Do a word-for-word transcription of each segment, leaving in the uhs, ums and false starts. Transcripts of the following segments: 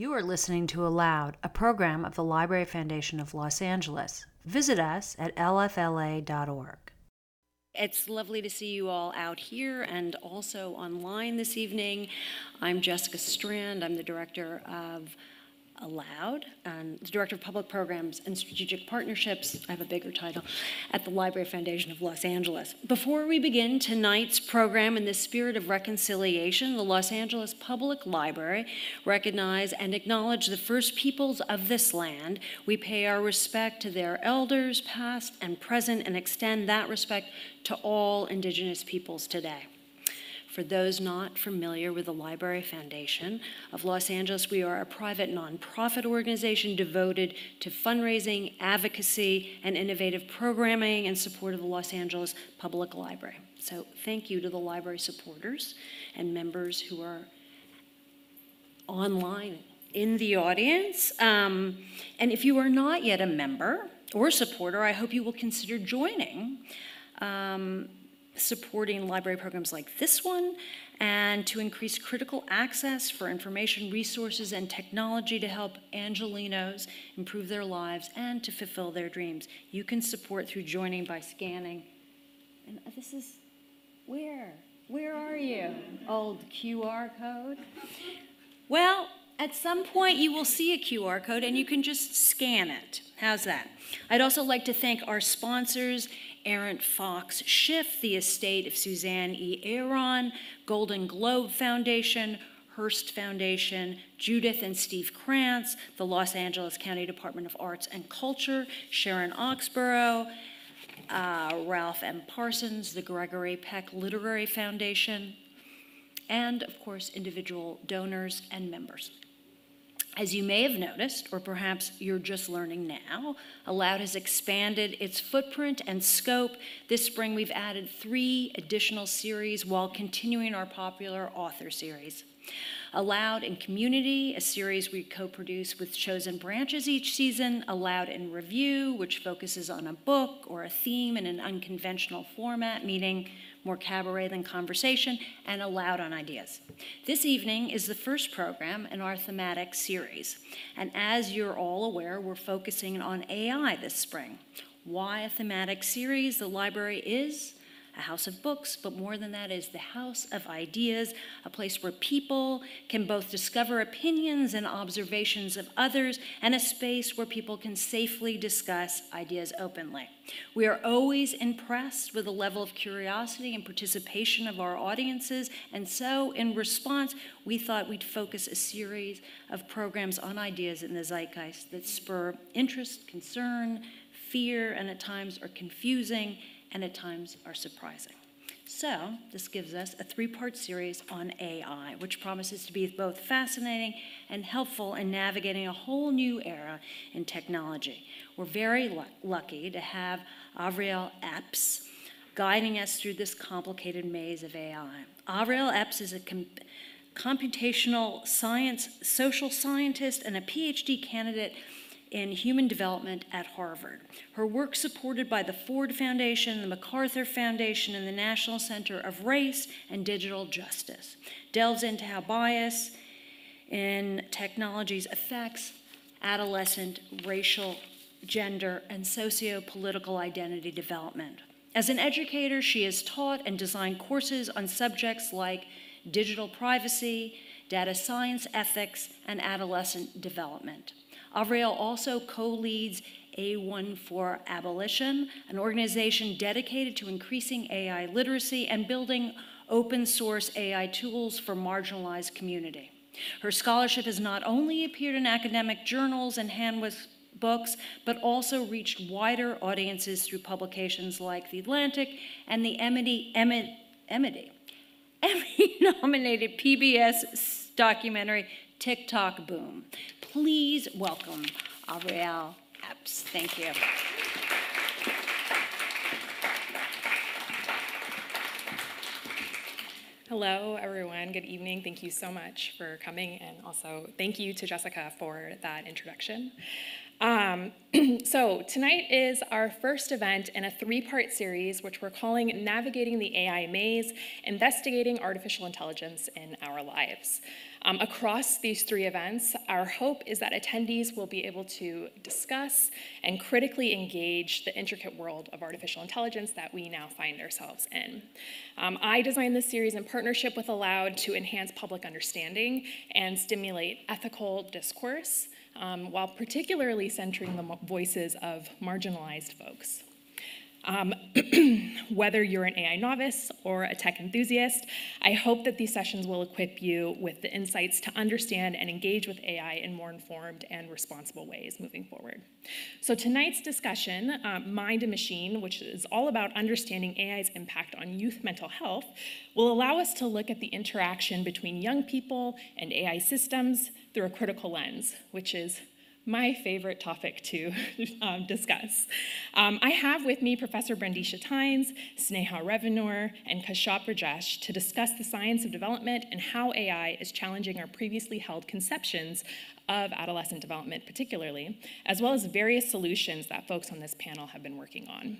You are listening to Aloud, a program of the Library Foundation of Los Angeles. Visit us at L F L A dot org. It's lovely to see you all out here and also online this evening. I'm Jessica Strand. I'm the director of Aloud, and the Director of Public Programs and Strategic Partnerships, I have a bigger title, at the Library Foundation of Los Angeles. Before we begin tonight's program, in the spirit of reconciliation, the Los Angeles Public Library recognize and acknowledge the first peoples of this land. We pay our respect to their elders, past and present, and extend that respect to all Indigenous peoples today. For those not familiar with the Library Foundation of Los Angeles, we are a private nonprofit organization devoted to fundraising, advocacy, and innovative programming in support of the Los Angeles Public Library. So thank you to the library supporters and members who are online in the audience. Um, and if you are not yet a member or supporter, I hope you will consider joining. Um, supporting library programs like this one, and to increase critical access for information, resources, and technology to help Angelenos improve their lives and to fulfill their dreams. You can support through joining by scanning. And this is, where? Where are you? Old Q R code? Well, at some point you will see a Q R code and you can just scan it. How's that? I'd also like to thank our sponsors, Errant Fox Schiff, the estate of Suzanne E. Aaron, Golden Globe Foundation, Hearst Foundation, Judith and Steve Krantz, the Los Angeles County Department of Arts and Culture, Sharon Oxborough, uh, Ralph M. Parsons, the Gregory Peck Literary Foundation, and of course, individual donors and members. As you may have noticed, or perhaps you're just learning now, Aloud has expanded its footprint and scope. This spring, we've added three additional series while continuing our popular author series. Aloud in Community, a series we co-produce with Chosen Branches each season. Aloud in Review, which focuses on a book or a theme in an unconventional format, meaning more cabaret than conversation, and Aloud on Ideas. This evening is the first program in our thematic series. And as you're all aware, we're focusing on A I this spring. Why a thematic series? The library is a house of books, but more than that is the house of ideas, a place where people can both discover opinions and observations of others, and a space where people can safely discuss ideas openly. We are always impressed with the level of curiosity and participation of our audiences, and so in response, we thought we'd focus a series of programs on ideas in the zeitgeist that spur interest, concern, fear, and at times are confusing, and at times are surprising. So this gives us a three-part series on A I, which promises to be both fascinating and helpful in navigating a whole new era in technology. We're very lu- lucky to have Avriel Epps guiding us through this complicated maze of A I. Avriel Epps is a com- computational science social scientist and a P H D candidate in human development at Harvard. Her work, supported by the Ford Foundation, the MacArthur Foundation, and the National Center of Race and Digital Justice, delves into how bias in technologies affects adolescent racial, gender, and socio-political identity development. As an educator, she has taught and designed courses on subjects like digital privacy, data science ethics, and adolescent development. Avriel also co-leads A one for Abolition, an organization dedicated to increasing A I literacy and building open source A I tools for marginalized community. Her scholarship has not only appeared in academic journals and handbooks, but also reached wider audiences through publications like The Atlantic and the Emmy, Emmy, Emmy, Emmy-nominated P B S documentary TikTok Boom. Please welcome Avriel Epps. Thank you. Hello, everyone. Good evening. Thank you so much for coming, and also thank you to Jessica for that introduction. Um, so tonight is our first event in a three-part series, which we're calling Navigating the A I Maze, Investigating Artificial Intelligence in Our Lives. Um, across these three events, our hope is that attendees will be able to discuss and critically engage the intricate world of artificial intelligence that we now find ourselves in. Um, I designed this series in partnership with Aloud to enhance public understanding and stimulate ethical discourse, um, while particularly centering the voices of marginalized folks. Um, whether you're an A I novice or a tech enthusiast, I hope that these sessions will equip you with the insights to understand and engage with A I in more informed and responsible ways moving forward. So tonight's discussion, um, Mind and Machine, which is all about understanding A I's impact on youth mental health, will allow us to look at the interaction between young people and A I systems through a critical lens, which is my favorite topic to um, discuss. Um, I have with me Professor Brandisha Tynes, Sneha Revanur, and Kashyap Rajesh to discuss the science of development and how A I is challenging our previously held conceptions of adolescent development particularly, as well as various solutions that folks on this panel have been working on.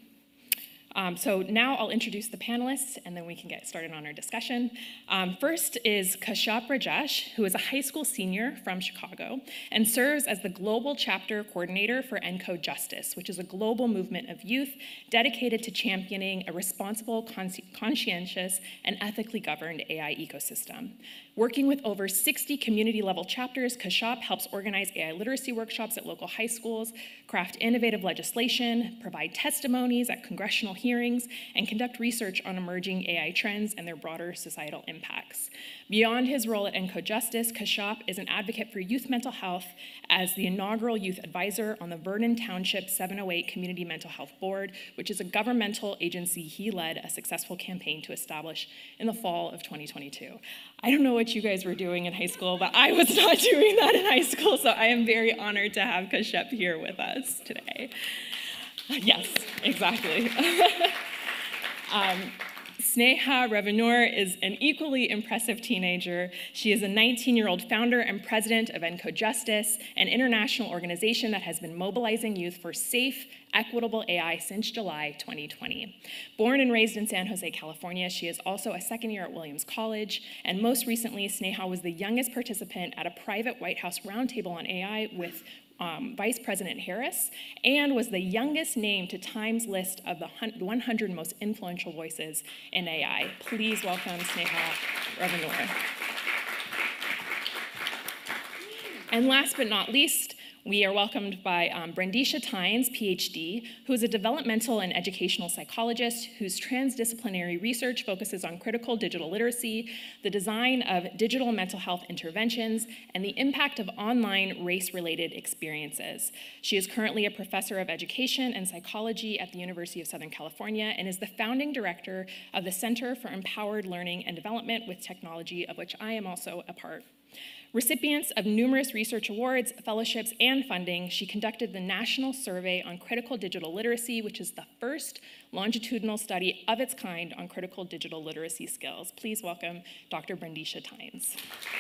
Um, so now I'll introduce the panelists, and then we can get started on our discussion. Um, first is Kashyap Rajesh, who is a high school senior from Chicago and serves as the global chapter coordinator for ENCODE Justice, which is a global movement of youth dedicated to championing a responsible, conscientious, and ethically governed A I ecosystem. Working with over sixty community-level chapters, Kashyap helps organize A I literacy workshops at local high schools, craft innovative legislation, provide testimonies at congressional hearings, and conduct research on emerging A I trends and their broader societal impacts. Beyond his role at ENCODE Justice, Kashyap is an advocate for youth mental health as the inaugural youth advisor on the Vernon Township seven oh eight Community Mental Health Board, which is a governmental agency he led a successful campaign to establish in the fall of twenty twenty-two. I don't know what you guys were doing in high school, but I was not doing that in high school, so I am very honored to have Kashyap here with us today. Yes, exactly. um, Sneha Revanur is an equally impressive teenager. She is a nineteen-year-old founder and president of ENCODE Justice, an international organization that has been mobilizing youth for safe, equitable A I since July twenty twenty. Born and raised in San Jose, California, she is also a second year at Williams College, and most recently, Sneha was the youngest participant at a private White House roundtable on A I with Um, Vice President Harris, and was the youngest name to Time's list of the one hundred most influential voices in A I. Please welcome Sneha Revanur. And last but not least, we are welcomed by um, Brandisha Tynes, P H D, who is a developmental and educational psychologist whose transdisciplinary research focuses on critical digital literacy, the design of digital mental health interventions, and the impact of online race-related experiences. She is currently a professor of education and psychology at the University of Southern California and is the founding director of the Center for Empowered Learning and Development with Technology, of which I am also a part. Recipients of numerous research awards, fellowships, and funding, she conducted the National Survey on Critical Digital Literacy, which is the first longitudinal study of its kind on critical digital literacy skills. Please welcome Doctor Brandisha Tynes.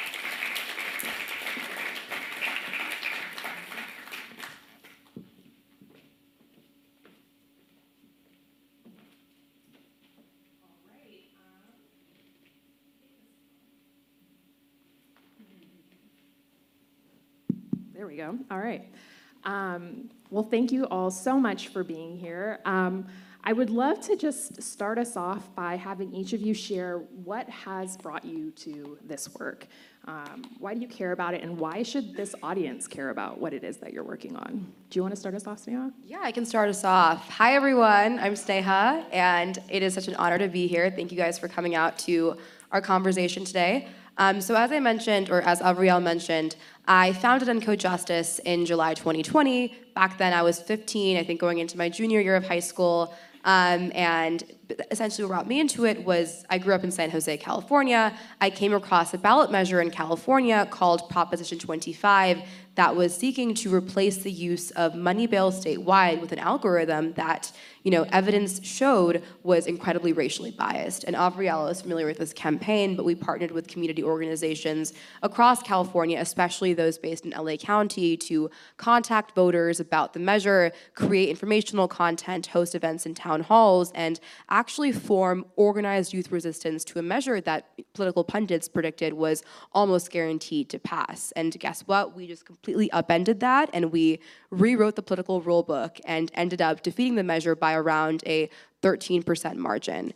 There we go. All right. Um, well, thank you all so much for being here. Um, I would love to just start us off by having each of you share what has brought you to this work. Um, why do you care about it, and why should this audience care about what it is that you're working on? Do you want to start us off, Sneha? Yeah, I can start us off. Hi, everyone. I'm Sneha, and it is such an honor to be here. Thank you guys for coming out to our conversation today. Um, so as I mentioned, or as Avriel mentioned, I founded ENCODE Justice in July twenty twenty. Back then I was fifteen, I think going into my junior year of high school. Um, and essentially what brought me into it was I grew up in San Jose, California. I came across a ballot measure in California called Proposition twenty-five that was seeking to replace the use of money bail statewide with an algorithm that, you know, evidence showed was incredibly racially biased. And Avriel is familiar with this campaign, but we partnered with community organizations across California, especially those based in L A County, to contact voters about the measure, create informational content, host events in town halls, and actually form organized youth resistance to a measure that political pundits predicted was almost guaranteed to pass. And guess what? We just completely upended that, and we rewrote the political rule book and ended up defeating the measure by around a thirteen percent margin.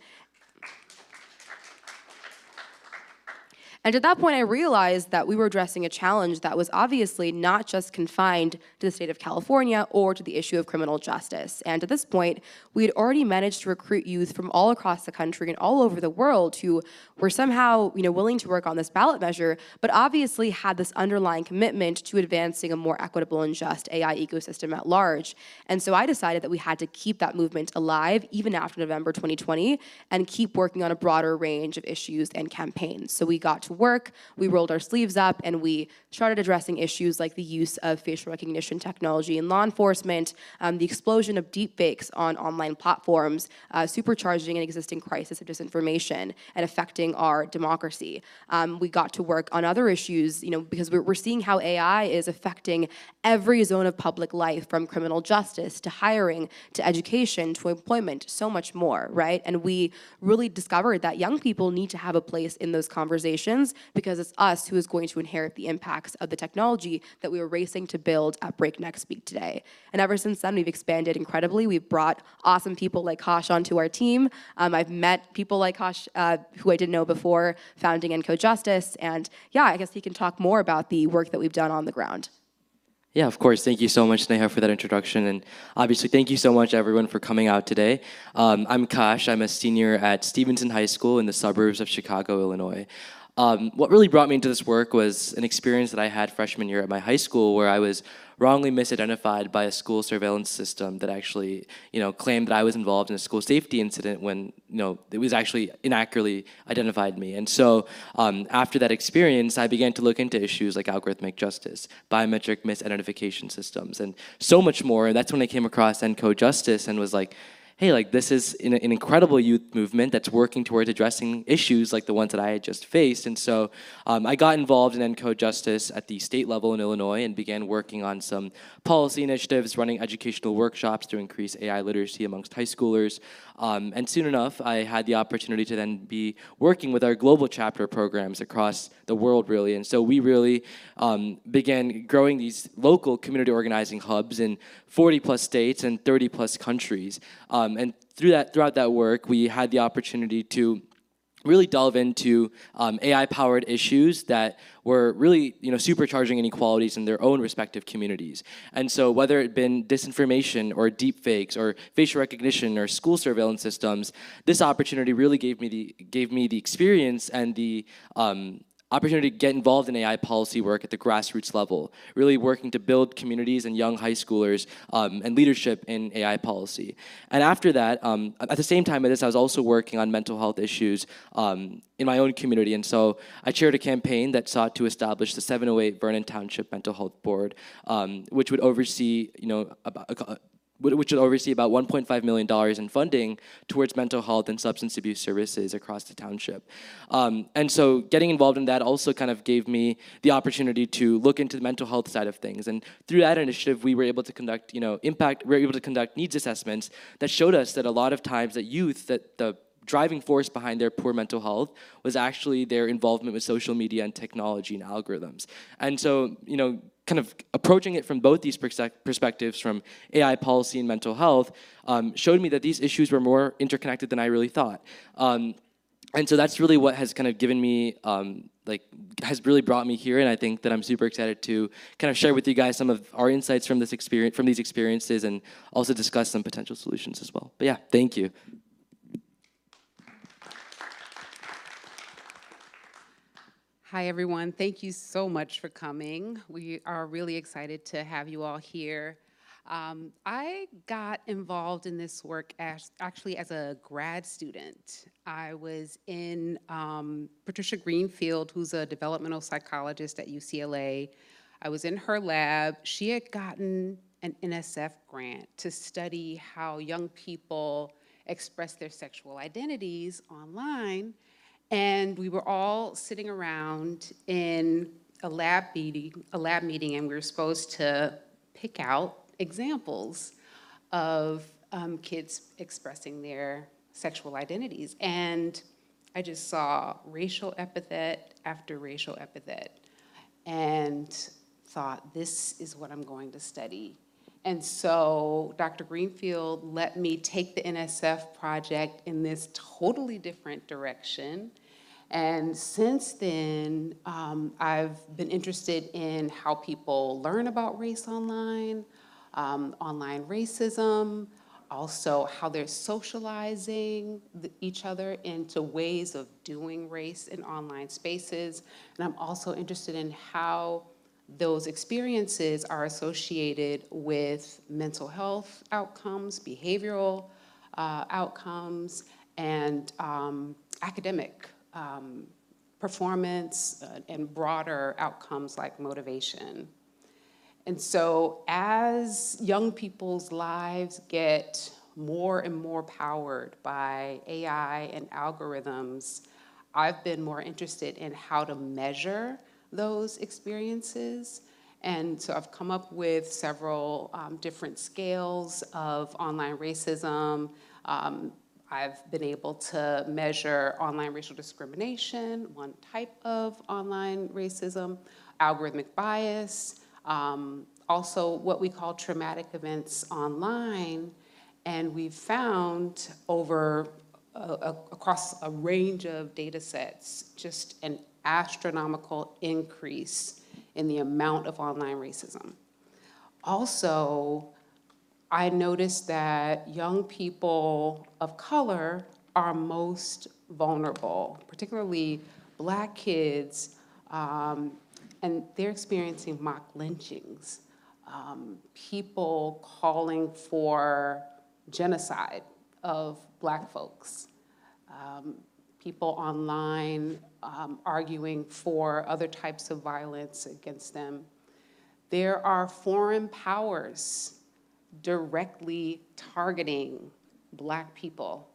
And at that point, I realized that we were addressing a challenge that was obviously not just confined to the state of California or to the issue of criminal justice. And at this point, we had already managed to recruit youth from all across the country and all over the world who were somehow, you know, willing to work on this ballot measure, but obviously had this underlying commitment to advancing a more equitable and just A I ecosystem at large. And so I decided that we had to keep that movement alive even after November twenty twenty and keep working on a broader range of issues and campaigns. So we got to work, we rolled our sleeves up, and we started addressing issues like the use of facial recognition technology in law enforcement, um, the explosion of deepfakes on online platforms, uh, supercharging an existing crisis of disinformation and affecting our democracy. Um, we got to work on other issues, you know, because we're, we're seeing how A I is affecting every zone of public life, from criminal justice to hiring to education to employment, so much more, right? And we really discovered that young people need to have a place in those conversations, because it's us who is going to inherit the impacts of the technology that we were racing to build at breakneck speed today. And ever since then, we've expanded incredibly. We've brought awesome people like Kosh onto our team. Um, I've met people like Kosh uh, who I didn't know before, founding Enco Justice. And yeah, I guess he can talk more about the work that we've done on the ground. Yeah, of course. Thank you so much, Neha, for that introduction. And obviously, thank you so much, everyone, for coming out today. Um, I'm Kosh. I'm a senior at Stevenson High School in the suburbs of Chicago, Illinois. Um, what really brought me into this work was an experience that I had freshman year at my high school, where I was wrongly misidentified by a school surveillance system that actually, you know, claimed that I was involved in a school safety incident when, you know, it was actually inaccurately identified me. And so um, after that experience, I began to look into issues like algorithmic justice, biometric misidentification systems, and so much more. And that's when I came across Enco Justice and was like, hey, like this is an, an incredible youth movement that's working towards addressing issues like the ones that I had just faced. And so um, I got involved in Enco Justice at the state level in Illinois and began working on some policy initiatives, running educational workshops to increase A I literacy amongst high schoolers. Um, and soon enough, I had the opportunity to then be working with our global chapter programs across the world, really. And so we really um, began growing these local community organizing hubs in forty plus states and thirty plus countries. Um, and through that, throughout that work, we had the opportunity to really delve into um, A I-powered issues that were really, you know, supercharging inequalities in their own respective communities. And so whether it had been disinformation or deepfakes or facial recognition or school surveillance systems, this opportunity really gave me the gave me the experience and the um, opportunity to get involved in A I policy work at the grassroots level, really working to build communities and young high schoolers um, and leadership in A I policy. And after that, um, at the same time as this, I was also working on mental health issues um, in my own community. And so I chaired a campaign that sought to establish the seven oh eight Vernon Township Mental Health Board, um, which would oversee, you know, about, uh, which would oversee about one point five million dollars in funding towards mental health and substance abuse services across the township. Um, and so getting involved in that also kind of gave me the opportunity to look into the mental health side of things. And through that initiative, we were able to conduct, you know, impact, we were able to conduct needs assessments that showed us that a lot of times that youth, that the driving force behind their poor mental health was actually their involvement with social media and technology and algorithms. And so, you know, kind of approaching it from both these perspectives, from A I policy and mental health, um, showed me that these issues were more interconnected than I really thought. Um, and so that's really what has kind of given me, um, like, has really brought me here, and I think that I'm super excited to kind of share with you guys some of our insights from this experience, from these experiences, and also discuss some potential solutions as well. But yeah, thank you. Hi, everyone. Thank you so much for coming. We are really excited to have you all here. Um, I got involved in this work as, actually as a grad student. I was in um, Patricia Greenfield, who's a developmental psychologist at U C L A. I was in her lab. She had gotten an N S F grant to study how young people express their sexual identities online. And we were all sitting around in a lab meeting, a lab meeting, and we were supposed to pick out examples of um, kids expressing their sexual identities. And I just saw racial epithet after racial epithet and thought, this is what I'm going to study. And so Doctor Greenfield let me take the N S F project in this totally different direction. And since then, um, I've been interested in how people learn about race online, um, online racism, also how they're socializing the, each other into ways of doing race in online spaces. And I'm also interested in how those experiences are associated with mental health outcomes, behavioral uh, outcomes, and um, academic um, performance uh, and broader outcomes like motivation. And so as young people's lives get more and more powered by A I and algorithms, I've been more interested in how to measure those experiences. And so I've come up with several um, different scales of online racism. Um, I've been able to measure online racial discrimination, one type of online racism, algorithmic bias, um, also what we call traumatic events online. And we've found over uh, across a range of data sets just an astronomical increase in the amount of online racism. Also, I noticed that young people of color are most vulnerable, particularly Black kids, um, and they're experiencing mock lynchings, um, people calling for genocide of Black folks, um, people online um, arguing for other types of violence against them. There are foreign powers directly targeting Black people.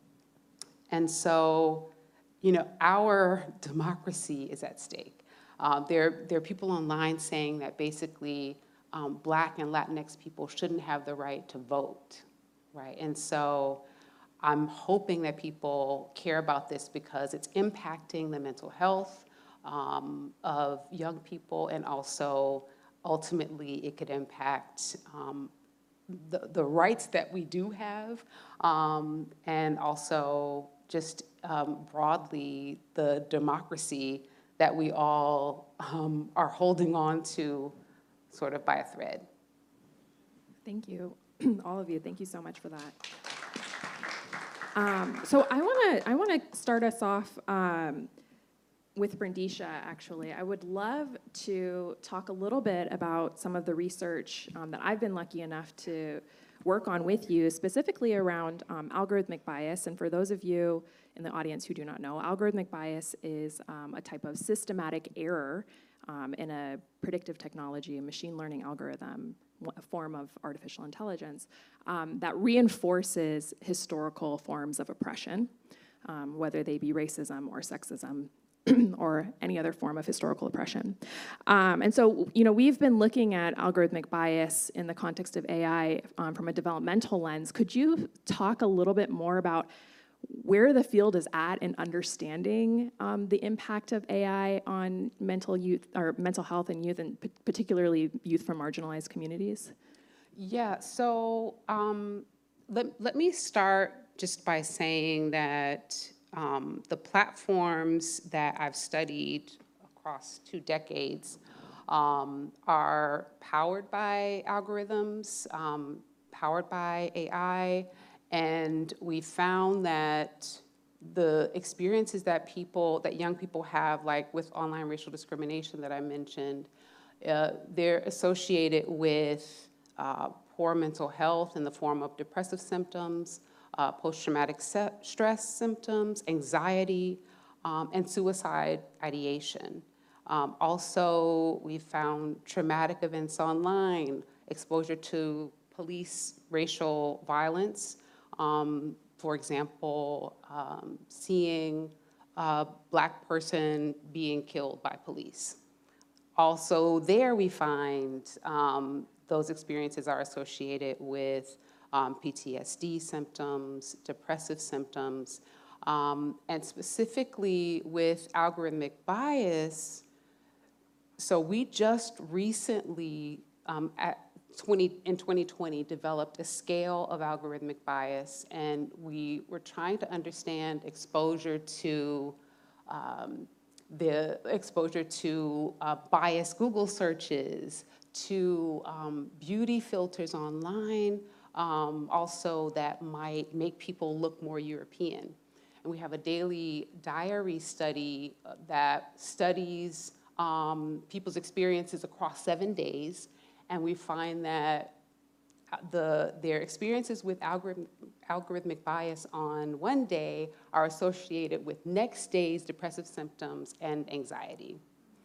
And so, you know, our democracy is at stake. Uh, there, there are people online saying that basically um, Black and Latinx people shouldn't have the right to vote, right? And so I'm hoping that people care about this because it's impacting the mental health um, of young people, and also ultimately it could impact um, the, the rights that we do have, um, and also just um, broadly the democracy that we all um, are holding on to sort of by a thread. Thank you, all of you. Thank you so much for that. Um, so I want to I want to start us off um, with Brindisha, actually. I would love to talk a little bit about some of the research um, that I've been lucky enough to work on with you, specifically around um, algorithmic bias. And for those of you in the audience who do not know, algorithmic bias is um, a type of systematic error um, in a predictive technology, a machine learning algorithm, a form of artificial intelligence, um, that reinforces historical forms of oppression, um, whether they be racism or sexism, or any other form of historical oppression. Um, and so, you know, we've been looking at algorithmic bias in the context of A I um, from a developmental lens. Could you talk a little bit more about where the field is at in understanding um, the impact of A I on mental youth or mental health and youth, and p- particularly youth from marginalized communities? Yeah, so um, let, let me start just by saying that um, the platforms that I've studied across two decades um, are powered by algorithms, um, powered by A I, and we found that the experiences that people, that young people have, like with online racial discrimination that I mentioned, uh, they're associated with uh, poor mental health in the form of depressive symptoms, uh, post-traumatic se- stress symptoms, anxiety, um, and suicide ideation. Um, also, we found traumatic events online, exposure to police racial violence, um, for example, um, seeing a Black person being killed by police. Also there we find um, those experiences are associated with um, P T S D symptoms, depressive symptoms, um, and specifically with algorithmic bias. So we just recently, um, at twenty, in twenty twenty, developed a scale of algorithmic bias, and we were trying to understand exposure to um, the exposure to uh, biased Google searches, to um, beauty filters online, um, also that might make people look more European. And we have a daily diary study that studies um, people's experiences across seven days, and we find that the, their experiences with algorithm, algorithmic bias on one day are associated with next day's depressive symptoms and anxiety.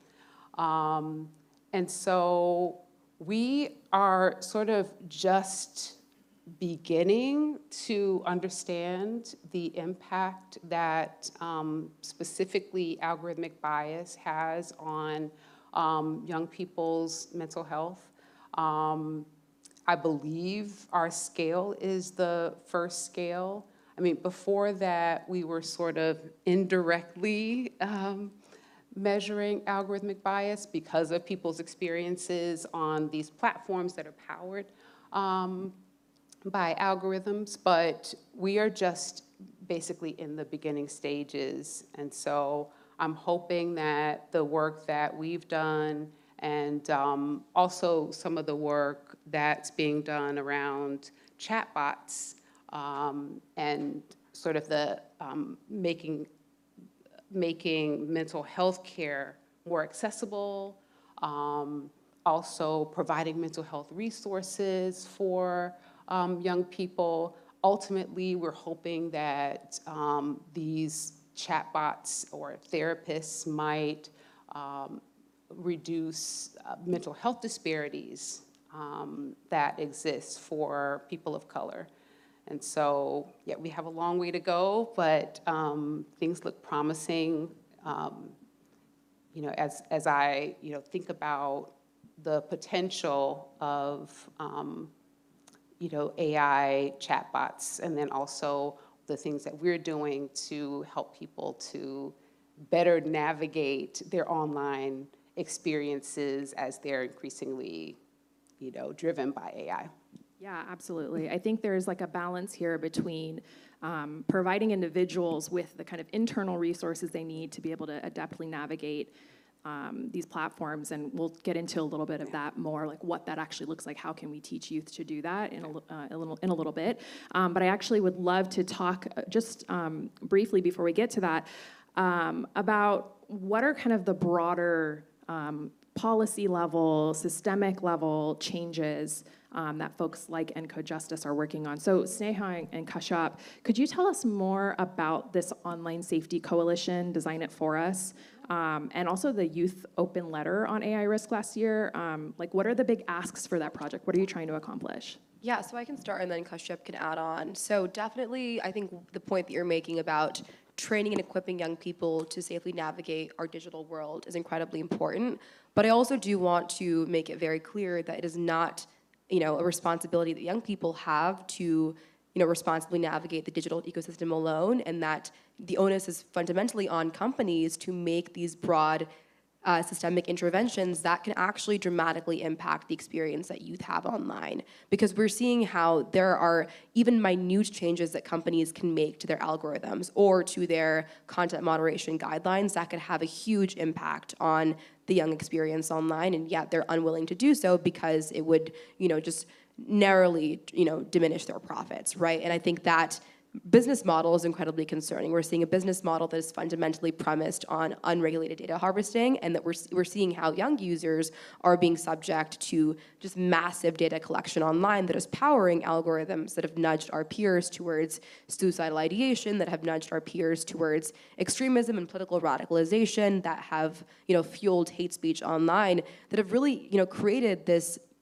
Um, and so we are sort of just beginning to understand the impact that um, specifically algorithmic bias has on um, young people's mental health. Um, I believe our scale is the first scale. I mean, before that, we were sort of indirectly um, measuring algorithmic bias because of people's experiences on these platforms that are powered um, by algorithms, but we are just basically in the beginning stages. And so I'm hoping that the work that we've done and um, also some of the work that's being done around chatbots um, and sort of the um, making, making mental health care more accessible, um, also providing mental health resources for um, young people. Ultimately, we're hoping that um, these chatbots or therapists might um, reduce uh, mental health disparities um, that exist for people of color. And so, yeah, we have a long way to go, but um, things look promising. Um, you know, as, as I, you know, think about the potential of, um, you know, A I chatbots, and then also the things that we're doing to help people to better navigate their online experiences as they're increasingly, you know, driven by A I. Yeah, absolutely. I think there's like a balance here between um, providing individuals with the kind of internal resources they need to be able to adeptly navigate um, these platforms, and we'll get into a little bit of that more, like what that actually looks like. How can we teach youth to do that in a, uh, a little in a little bit? Um, but I actually would love to talk uh, just um, briefly before we get to that um, about what are kind of the broader um, policy level, systemic level changes um, that folks like ENCODE Justice are working on. So Sneha and Kashyap, could you tell us more about this Online Safety Coalition, Design It For Us, um, and also the Youth Open Letter on A I risk last year? Um, like, what are the big asks for that project? What are you trying to accomplish? Yeah, so I can start and then Kashyap can add on. So definitely, I think the point that you're making about training and equipping young people to safely navigate our digital world is incredibly important. But I also do want to make it very clear that it is not, you know, a responsibility that young people have to, you know, responsibly navigate the digital ecosystem alone, and that the onus is fundamentally on companies to make these broad Uh, systemic interventions that can actually dramatically impact the experience that youth have online. Because we're seeing how there are even minute changes that companies can make to their algorithms or to their content moderation guidelines that could have a huge impact on the young experience online, and yet they're unwilling to do so because it would, you know, just narrowly, you know, diminish their profits, right? And I think that business model is incredibly concerning. We're seeing a business model that is fundamentally premised on unregulated data harvesting, and that we're, we're seeing how young users are being subject to just massive data collection online that is powering algorithms that have nudged our peers towards suicidal ideation, that have nudged our peers towards extremism and political radicalization, that have, you know, fueled hate speech online, that have really, you know, created this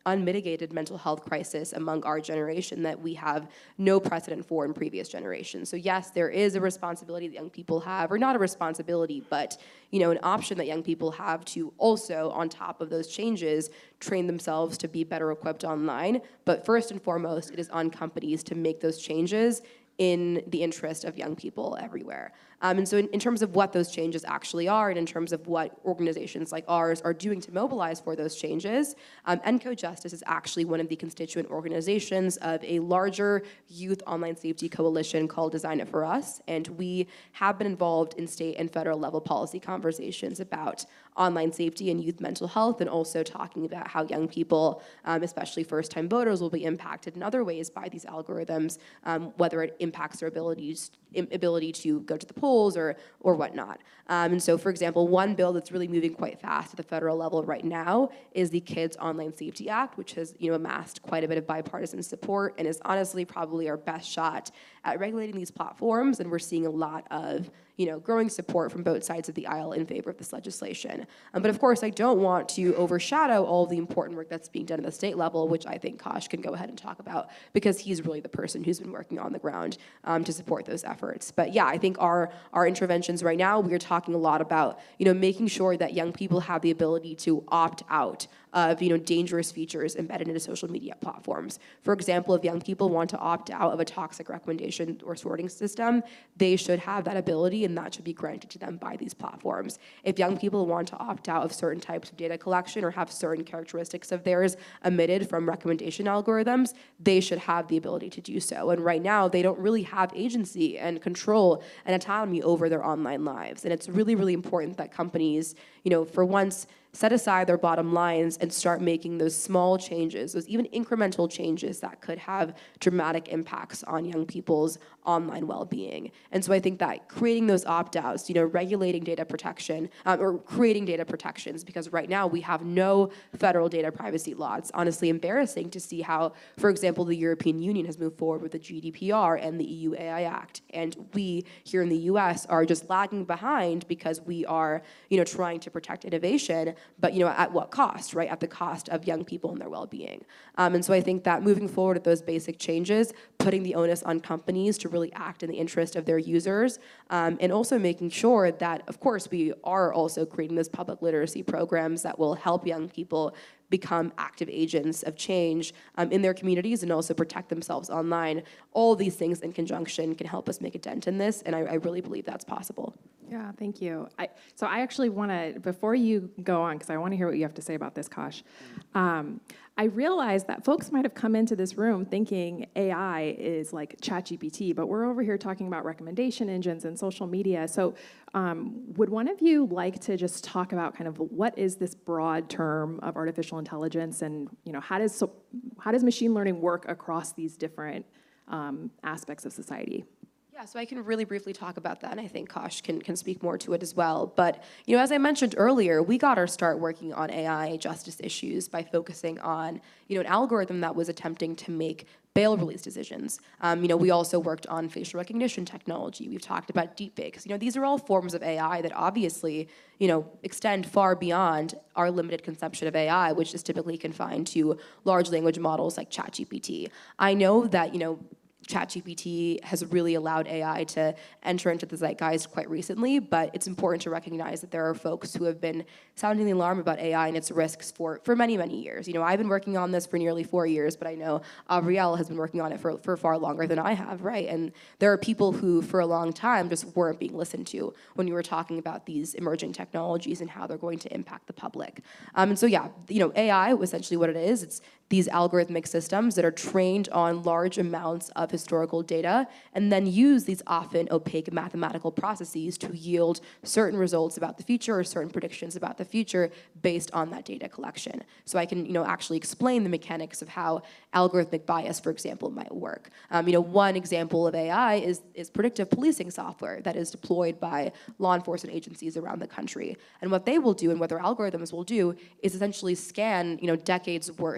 unmitigated mental health crisis among our generation that we have no precedent for in previous generations. So yes, there is a responsibility that young people have, or not a responsibility, but you know, an option that young people have to also, on top of those changes, train themselves to be better equipped online. But first and foremost, it is on companies to make those changes in the interest of young people everywhere. Um, and so in, in terms of what those changes actually are, and in terms of what organizations like ours are doing to mobilize for those changes, um, ENCODE Justice is actually one of the constituent organizations of a larger youth online safety coalition called Design It For Us, and we have been involved in state and federal level policy conversations about online safety and youth mental health, and also talking about how young people, um, especially first-time voters, will be impacted in other ways by these algorithms, um, whether it impacts their abilities, ability to go to the polls or, or whatnot. Um, and so, for example, one bill that's really moving quite fast at the federal level right now is the Kids Online Safety Act, which has you know amassed quite a bit of bipartisan support and is honestly probably our best shot at regulating these platforms. And we're seeing a lot of you know, growing support from both sides of the aisle in favor of this legislation. Um, but of course, I don't want to overshadow all of the important work that's being done at the state level, which I think Kosh can go ahead and talk about, because he's really the person who's been working on the ground um, to support those efforts. But yeah, I think our, our interventions right now, we are talking a lot about, you know, making sure that young people have the ability to opt out of you know dangerous features embedded into social media platforms. For example, if young people want to opt out of a toxic recommendation or sorting system, they should have that ability, and that should be granted to them by these platforms. If young people want to opt out of certain types of data collection or have certain characteristics of theirs omitted from recommendation algorithms, they should have the ability to do so. And right now, they don't really have agency and control and autonomy over their online lives. And it's really, really important that companies, you know, for once, set aside their bottom lines and start making those small changes, those even incremental changes that could have dramatic impacts on young people's online well-being. And so I think that creating those opt-outs, you know, regulating data protection, um, or creating data protections, because right now we have no federal data privacy law. It's honestly embarrassing to see how, for example, the European Union has moved forward with the G D P R and the E U A I Act, and we here in the U S are just lagging behind because we are, you know, trying to protect innovation, but you know, at what cost, right? At the cost of young people and their well-being. Um, and so I think that moving forward with those basic changes, putting the onus on companies to really act in the interest of their users, um, and also making sure that, of course, we are also creating those public literacy programs that will help young people become active agents of change um, in their communities and also protect themselves online. All these things in conjunction can help us make a dent in this, and I, I really believe that's possible. Yeah, thank you. I, so I actually want to, before you go on, because I want to hear what you have to say about this, Kosh, um, I realize that folks might have come into this room thinking A I is like ChatGPT, but we're over here talking about recommendation engines and social media. So um, would one of you like to just talk about kind of what is this broad term of artificial intelligence, and you know how does so, how does machine learning work across these different um, aspects of society? Yeah, so I can really briefly talk about that, and I think Kosh can, can speak more to it as well. But, you know, as I mentioned earlier, we got our start working on A I justice issues by focusing on, you know, an algorithm that was attempting to make bail release decisions. Um, you know, we also worked on facial recognition technology. We've talked about deepfakes. You know, these are all forms of A I that obviously, you know, extend far beyond our limited conception of A I, which is typically confined to large language models like ChatGPT. I know that, you know, ChatGPT has really allowed A I to enter into the zeitgeist quite recently, but it's important to recognize that there are folks who have been sounding the alarm about A I and its risks for, for many, many years. You know, I've been working on this for nearly four years, but I know Avriel has been working on it for, for far longer than I have, right? And there are people who, for a long time, just weren't being listened to when you were talking about these emerging technologies and how they're going to impact the public. Um, and so, yeah, you know, A I, essentially what it is, it's these algorithmic systems that are trained on large amounts of historical data and then use these often opaque mathematical processes to yield certain results about the future or certain predictions about the future based on that data collection. So I can, you know, actually explain the mechanics of how algorithmic bias, for example, might work. Um, you know, one example of A I is, is predictive policing software that is deployed by law enforcement agencies around the country. And what they will do and what their algorithms will do is essentially scan, you know, decades worth of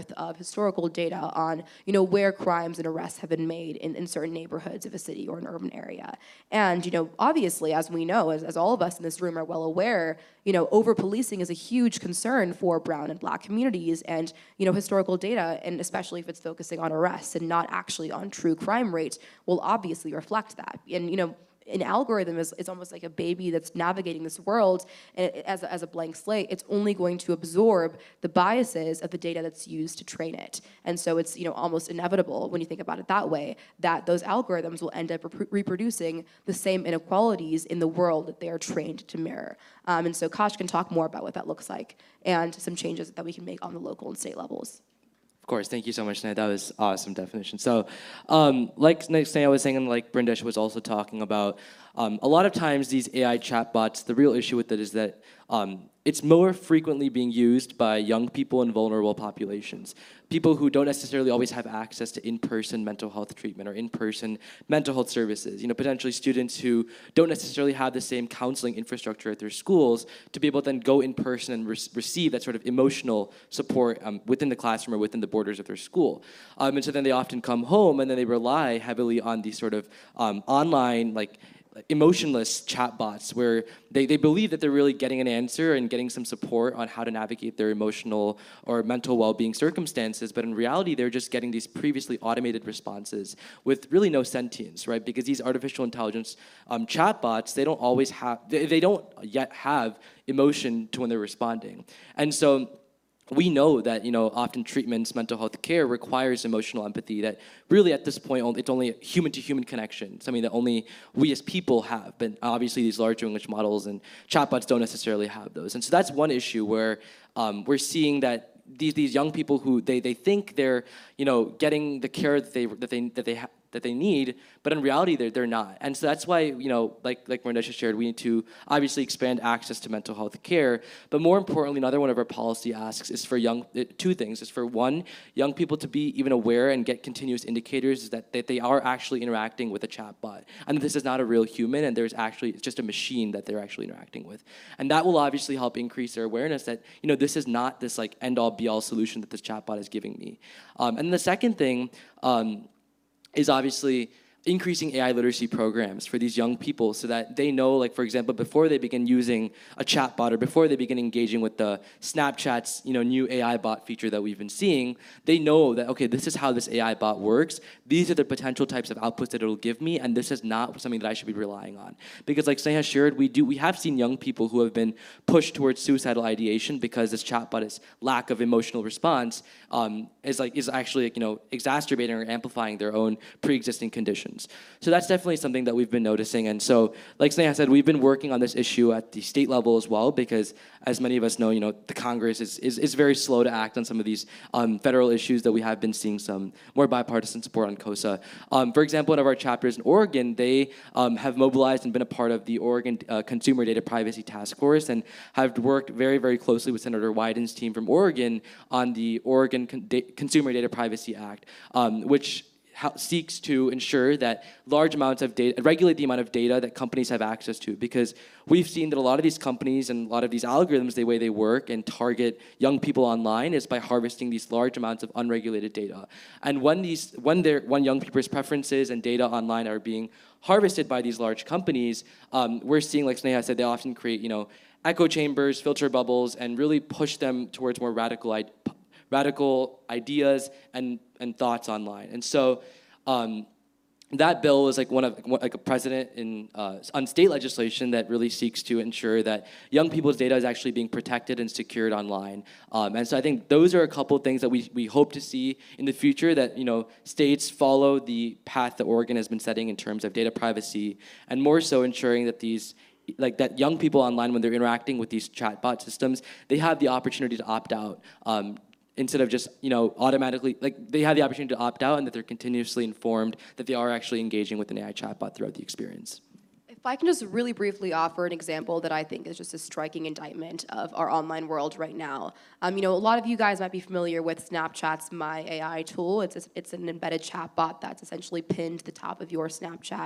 historical data on, you know, where crimes and arrests have been made in, in certain neighborhoods of a city or an urban area. And, you know, obviously, as we know, as, as all of us in this room are well aware, you know, over-policing is a huge concern for brown and black communities, and, you know, historical data, and especially if it's focusing on arrests and not actually on true crime rates, will obviously reflect that. And, you know, an algorithm is, is almost like a baby that's navigating this world, and it, as, a, as a blank slate, it's only going to absorb the biases of the data that's used to train it. And so it's, you know, almost inevitable when you think about it that way, that those algorithms will end up rep- reproducing the same inequalities in the world that they are trained to mirror. Um, and so Kash can talk more about what that looks like and some changes that we can make on the local and state levels. Of course, thank you so much, Nate. That was awesome definition. So, um, like Nate was saying, and like Brindesh was also talking about, um, a lot of times these A I chatbots, the real issue with it is that um, it's more frequently being used by young people and vulnerable populations, people who don't necessarily always have access to in-person mental health treatment or in-person mental health services. You know, potentially students who don't necessarily have the same counseling infrastructure at their schools to be able to then go in person and re- receive that sort of emotional support um, within the classroom or within the borders of their school. Um, and so then they often come home and then they rely heavily on these sort of um, online, like, emotionless chatbots where they, they believe that they're really getting an answer and getting some support on how to navigate their emotional or mental well-being circumstances, but in reality they're just getting these previously automated responses with really no sentience, right? Because these artificial intelligence um, chatbots, they don't always have, they, they don't yet have emotion to when they're responding. And so we know that, you know, often treatments, mental health care requires emotional empathy that really at this point, it's only a human-to-human connection, something that only we as people have. But obviously these large language models and chatbots don't necessarily have those. And so that's one issue where um, we're seeing that these these young people who they they think they're, you know, getting the care that they that they that they have that they need, but in reality they're, they're not. And so that's why, you know, like like Marnisha shared, we need to obviously expand access to mental health care, but more importantly, another one of our policy asks is for young, two things, is for one, young people to be even aware and get continuous indicators that, that they are actually interacting with a chatbot, and this is not a real human, and there's actually, it's just a machine that they're actually interacting with. And that will obviously help increase their awareness that, you know, this is not this like end-all be-all solution that this chatbot is giving me. Um, and the second thing, um, is obviously increasing A I literacy programs for these young people so that they know, like, for example, before they begin using a chatbot or before they begin engaging with the Snapchat's, you know, new A I bot feature that we've been seeing, they know that, okay, this is how this A I bot works. These are the potential types of outputs that it'll give me, and this is not something that I should be relying on. Because like Sneha shared, we do we have seen young people who have been pushed towards suicidal ideation because this chatbot's lack of emotional response um, is like is actually, like, you know, exacerbating or amplifying their own pre-existing conditions. So that's definitely something that we've been noticing. And so, like Sneha said, we've been working on this issue at the state level as well, because as many of us know, you know, the Congress is, is, is very slow to act on some of these um, federal issues that we have been seeing some more bipartisan support on COSA. Um, for example, one of our chapters in Oregon, they um, have mobilized and been a part of the Oregon uh, Consumer Data Privacy Task Force and have worked very, very closely with Senator Wyden's team from Oregon on the Oregon Con- da- Consumer Data Privacy Act, um, which seeks to ensure that large amounts of data, regulate the amount of data that companies have access to, because we've seen that a lot of these companies and a lot of these algorithms, the way they work and target young people online is by harvesting these large amounts of unregulated data. And when these, when they're, when young people's preferences and data online are being harvested by these large companies, um, we're seeing, like Sneha said, they often create, you know, echo chambers, filter bubbles, and really push them towards more radical ideas. radical ideas and, and thoughts online. And so um, that bill is like one of like a precedent in uh, on state legislation that really seeks to ensure that young people's data is actually being protected and secured online. Um, and so I think those are a couple of things that we, we hope to see in the future, that, you know, states follow the path that Oregon has been setting in terms of data privacy, and more so ensuring that these like that young people online, when they're interacting with these chatbot systems, they have the opportunity to opt out. Um, instead of just, you know, automatically, like, they have the opportunity to opt out, and that they're continuously informed that they are actually engaging with an A I chatbot throughout the experience. If I can just really briefly offer an example that I think is just a striking indictment of our online world right now. Um, you know, a lot of you guys might be familiar with Snapchat's My A I tool. It's a, it's an embedded chatbot that's essentially pinned to the top of your Snapchat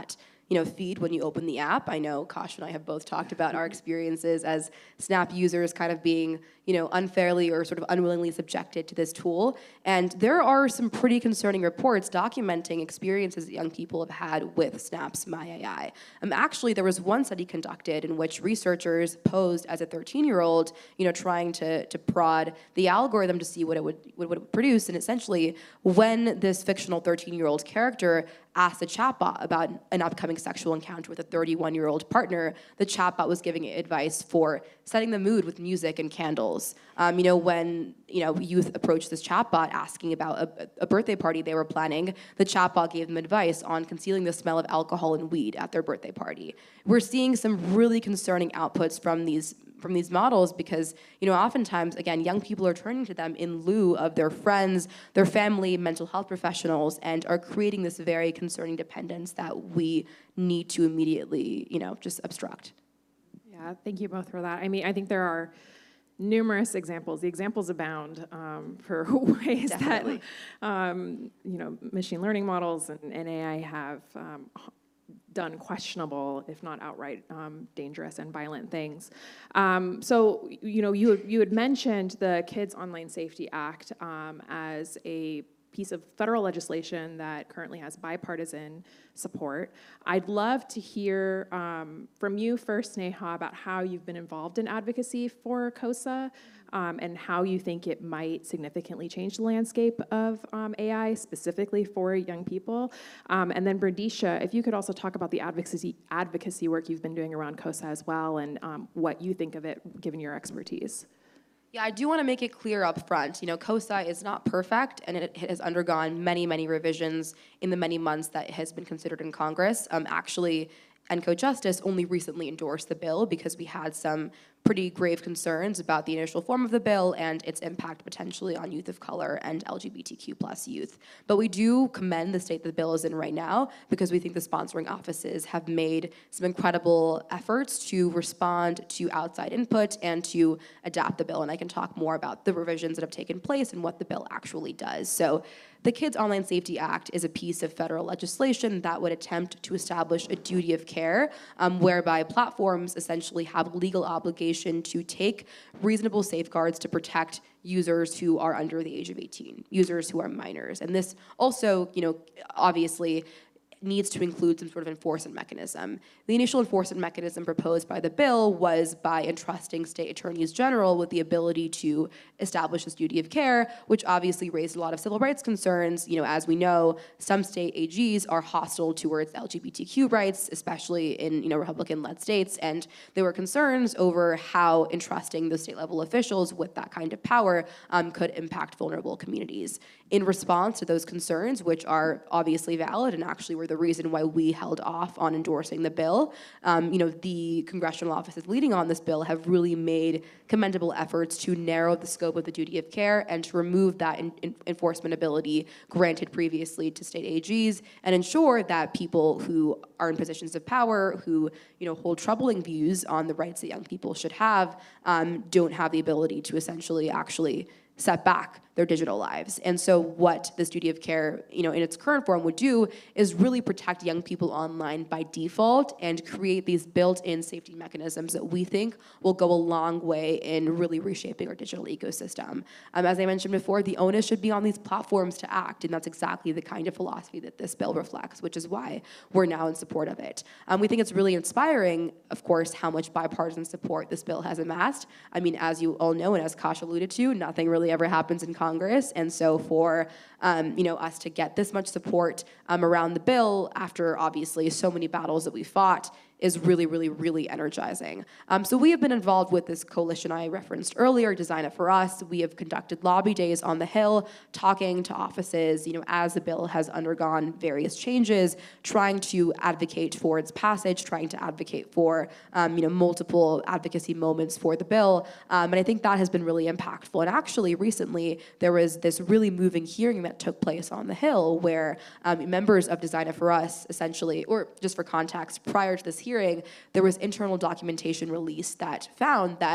you know, feed when you open the app. I know Kash and I have both talked about our experiences as Snap users kind of being, you know, unfairly or sort of unwillingly subjected to this tool. And there are some pretty concerning reports documenting experiences that young people have had with Snap's My A I. Um, actually, there was one study conducted in which researchers posed as a thirteen-year-old, you know, trying to, to prod the algorithm to see what it would, what it would produce. And essentially, when this fictional thirteen-year-old character asked the chatbot about an upcoming sexual encounter with a thirty-one-year-old partner, the chatbot was giving it advice for setting the mood with music and candles. Um, you know, when you know youth approached this chatbot asking about a, a birthday party they were planning, the chatbot gave them advice on concealing the smell of alcohol and weed at their birthday party. We're seeing some really concerning outputs from these from these models because, you know, oftentimes, again, young people are turning to them in lieu of their friends, their family, mental health professionals, and are creating this very concerning dependence that we need to immediately, you know, just obstruct. Yeah, thank you both for that. I mean, I think there are numerous examples. The examples abound um, for ways Definitely. that, um, you know, machine learning models and, and A I have um, done questionable, if not outright um, dangerous and violent things. Um, so, you know, you, you had mentioned the Kids Online Safety Act um, as a piece of federal legislation that currently has bipartisan support. I'd love to hear um, from you first, Sneha, about how you've been involved in advocacy for COSA um, and how you think it might significantly change the landscape of um, A I, specifically for young people. Um, and then Bradisha, if you could also talk about the advocacy advocacy work you've been doing around COSA as well and um, what you think of it, given your expertise. Yeah, I do want to make it clear up front. You know, COSA is not perfect, and it, it has undergone many, many revisions in the many months that it has been considered in Congress. Um, actually, ENCO Justice only recently endorsed the bill because we had some pretty grave concerns about the initial form of the bill and its impact potentially on youth of color and L G B T Q plus youth. But we do commend the state that the bill is in right now because we think the sponsoring offices have made some incredible efforts to respond to outside input and to adapt the bill. And I can talk more about the revisions that have taken place and what the bill actually does. So the Kids Online Safety Act is a piece of federal legislation that would attempt to establish a duty of care um, whereby platforms essentially have legal obligation to take reasonable safeguards to protect users who are under the age of eighteen, users who are minors. And this also, you know, obviously needs to include some sort of enforcement mechanism. The initial enforcement mechanism proposed by the bill was by entrusting state attorneys general with the ability to establish this duty of care, which obviously raised a lot of civil rights concerns. You know, as we know, some state A Gs are hostile towards L G B T Q rights, especially in, you know, Republican-led states, and there were concerns over how entrusting the state-level officials with that kind of power um, could impact vulnerable communities. In response to those concerns, which are obviously valid and actually were the reason why we held off on endorsing the bill, um, you know, the congressional offices leading on this bill have really made commendable efforts to narrow the scope of the duty of care and to remove that in, in enforcement ability granted previously to state A Gs and ensure that people who are in positions of power, who, you know, hold troubling views on the rights that young people should have, um, don't have the ability to essentially actually set back their digital lives. And so what this duty of care, you know, in its current form would do is really protect young people online by default and create these built-in safety mechanisms that we think will go a long way in really reshaping our digital ecosystem. Um, as I mentioned before, the onus should be on these platforms to act, and that's exactly the kind of philosophy that this bill reflects, which is why we're now in support of it. Um, we think it's really inspiring, of course, how much bipartisan support this bill has amassed. I mean, as you all know, and as Kash alluded to, nothing really ever happens in Congress, and so for um, you know, us to get this much support um, around the bill after obviously so many battles that we fought is really, really, really energizing. Um, so we have been involved with this coalition I referenced earlier, Design It For Us. We have conducted lobby days on the Hill, talking to offices, you know, as the bill has undergone various changes, trying to advocate for its passage, trying to advocate for, um, you know, multiple advocacy moments for the bill. Um, and I think that has been really impactful. And actually, recently, there was this really moving hearing that took place on the Hill where um, members of Design It For Us, essentially, or just for context, prior to this hearing, there was internal documentation released that found that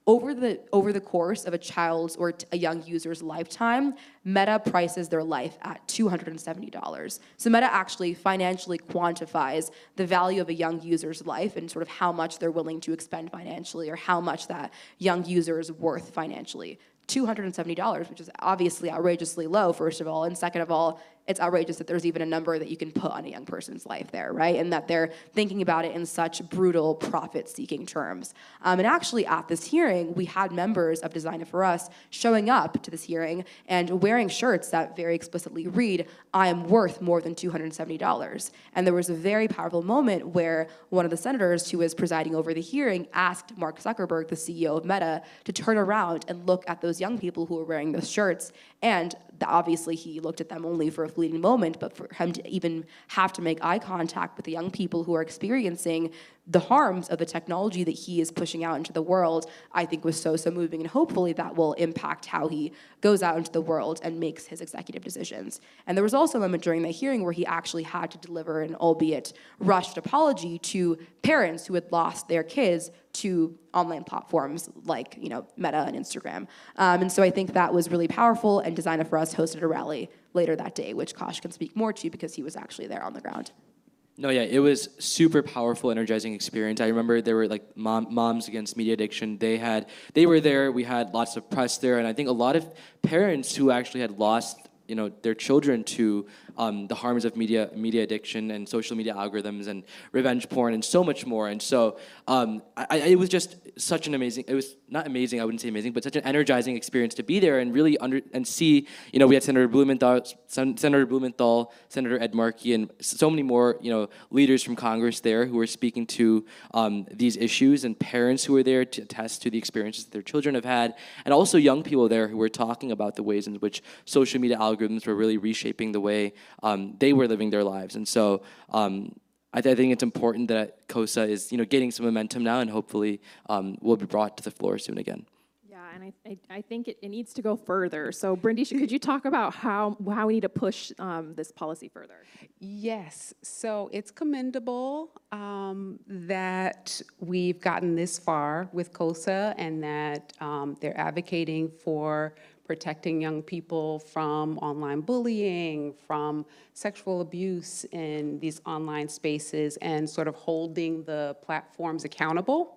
Over the, over the course of a child's or a young user's lifetime, Meta prices their life at two hundred seventy dollars. So Meta actually financially quantifies the value of a young user's life and sort of how much they're willing to expend financially or how much that young user is worth financially. two hundred seventy dollars, which is obviously outrageously low, first of all, and second of all, it's outrageous that there's even a number that you can put on a young person's life there, right? And that they're thinking about it in such brutal profit-seeking terms. Um, and actually at this hearing, we had members of Design It For Us showing up to this hearing and wearing shirts that very explicitly read, I am worth more than two hundred seventy dollars. And there was a very powerful moment where one of the senators who was presiding over the hearing asked Mark Zuckerberg, the C E O of Meta, to turn around and look at those young people who were wearing those shirts. And obviously he looked at them only for a fleeting moment, but for him to even have to make eye contact with the young people who are experiencing the harms of the technology that he is pushing out into the world, I think was so, so moving. And hopefully that will impact how he goes out into the world and makes his executive decisions. And there was also a moment during the hearing where he actually had to deliver an albeit rushed apology to parents who had lost their kids to online platforms like, you know, Meta and Instagram. Um, and so I think that was really powerful, and Design It For Us hosted a rally later that day, which Kosh can speak more to because he was actually there on the ground. No, yeah, it was super powerful, energizing experience. I remember there were like mom, moms against media addiction. They had, they were there. We had lots of press there, and I think a lot of parents who actually had lost, you know, their children to um, the harms of media media addiction and social media algorithms and revenge porn and so much more. And so um, I, it was just such an amazing, it was not amazing, I wouldn't say amazing, but such an energizing experience to be there and really under and see, you know, we had Senator Blumenthal, Sen- Senator Blumenthal, Senator Ed Markey, and so many more, you know, leaders from Congress there who were speaking to um, these issues, and parents who were there to attest to the experiences that their children have had, and also young people there who were talking about the ways in which social media algorithms were really reshaping the way um, they were living their lives. And so um, I, th- I think it's important that COSA is, you know, getting some momentum now, and hopefully um, will be brought to the floor soon again. Yeah, and I, I, I think it, it needs to go further. So, Brindisha, could you talk about how, how we need to push um, this policy further? Yes, so it's commendable um, that we've gotten this far with COSA, and that um, they're advocating for protecting young people from online bullying, from sexual abuse in these online spaces, and sort of holding the platforms accountable.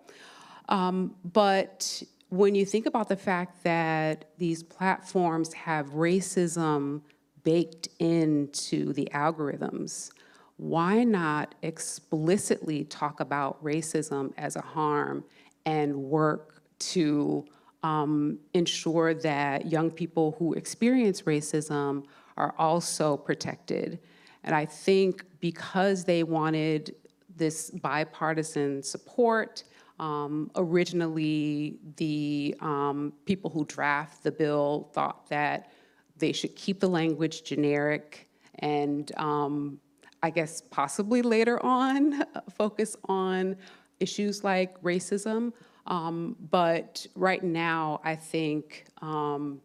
Um, but when you think about the fact that these platforms have racism baked into the algorithms, why not explicitly talk about racism as a harm and work to um, ensure that young people who experience racism are also protected? And I think because they wanted this bipartisan support, Um, originally, the um, people who draft the bill thought that they should keep the language generic and um, I guess possibly later on focus on issues like racism. Um, but right now, I think um,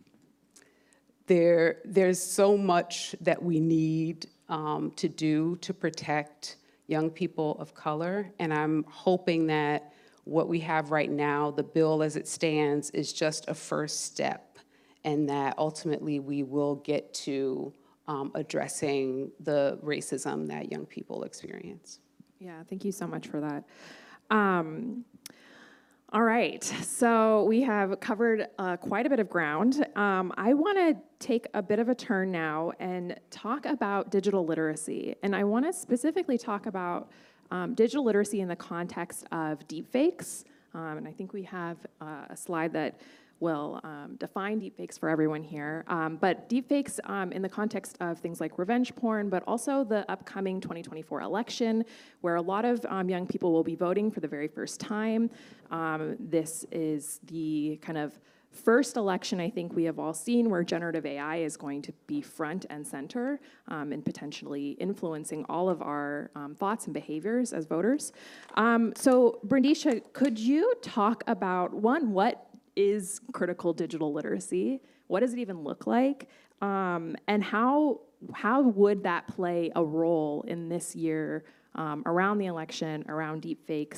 there there's so much that we need um, to do to protect young people of color, and I'm hoping that what we have right now, the bill as it stands, is just a first step, and that ultimately we will get to um, addressing the racism that young people experience. Yeah, thank you so much for that. Um, all right, so we have covered uh, quite a bit of ground. Um, I want to take a bit of a turn now and talk about digital literacy. And I want to specifically talk about um, digital literacy in the context of deepfakes. Um, and I think we have uh, a slide that will um, define deepfakes for everyone here. Um, but deepfakes um, in the context of things like revenge porn, but also the upcoming twenty twenty-four election, where a lot of um, young people will be voting for the very first time. Um, this is the kind of first election I think we have all seen where generative A I is going to be front and center um, and potentially influencing all of our um, thoughts and behaviors as voters. Um, so Brindisha, could you talk about, one, what is critical digital literacy? What does it even look like? Um, and how how would that play a role in this year um, around the election, around deepfakes,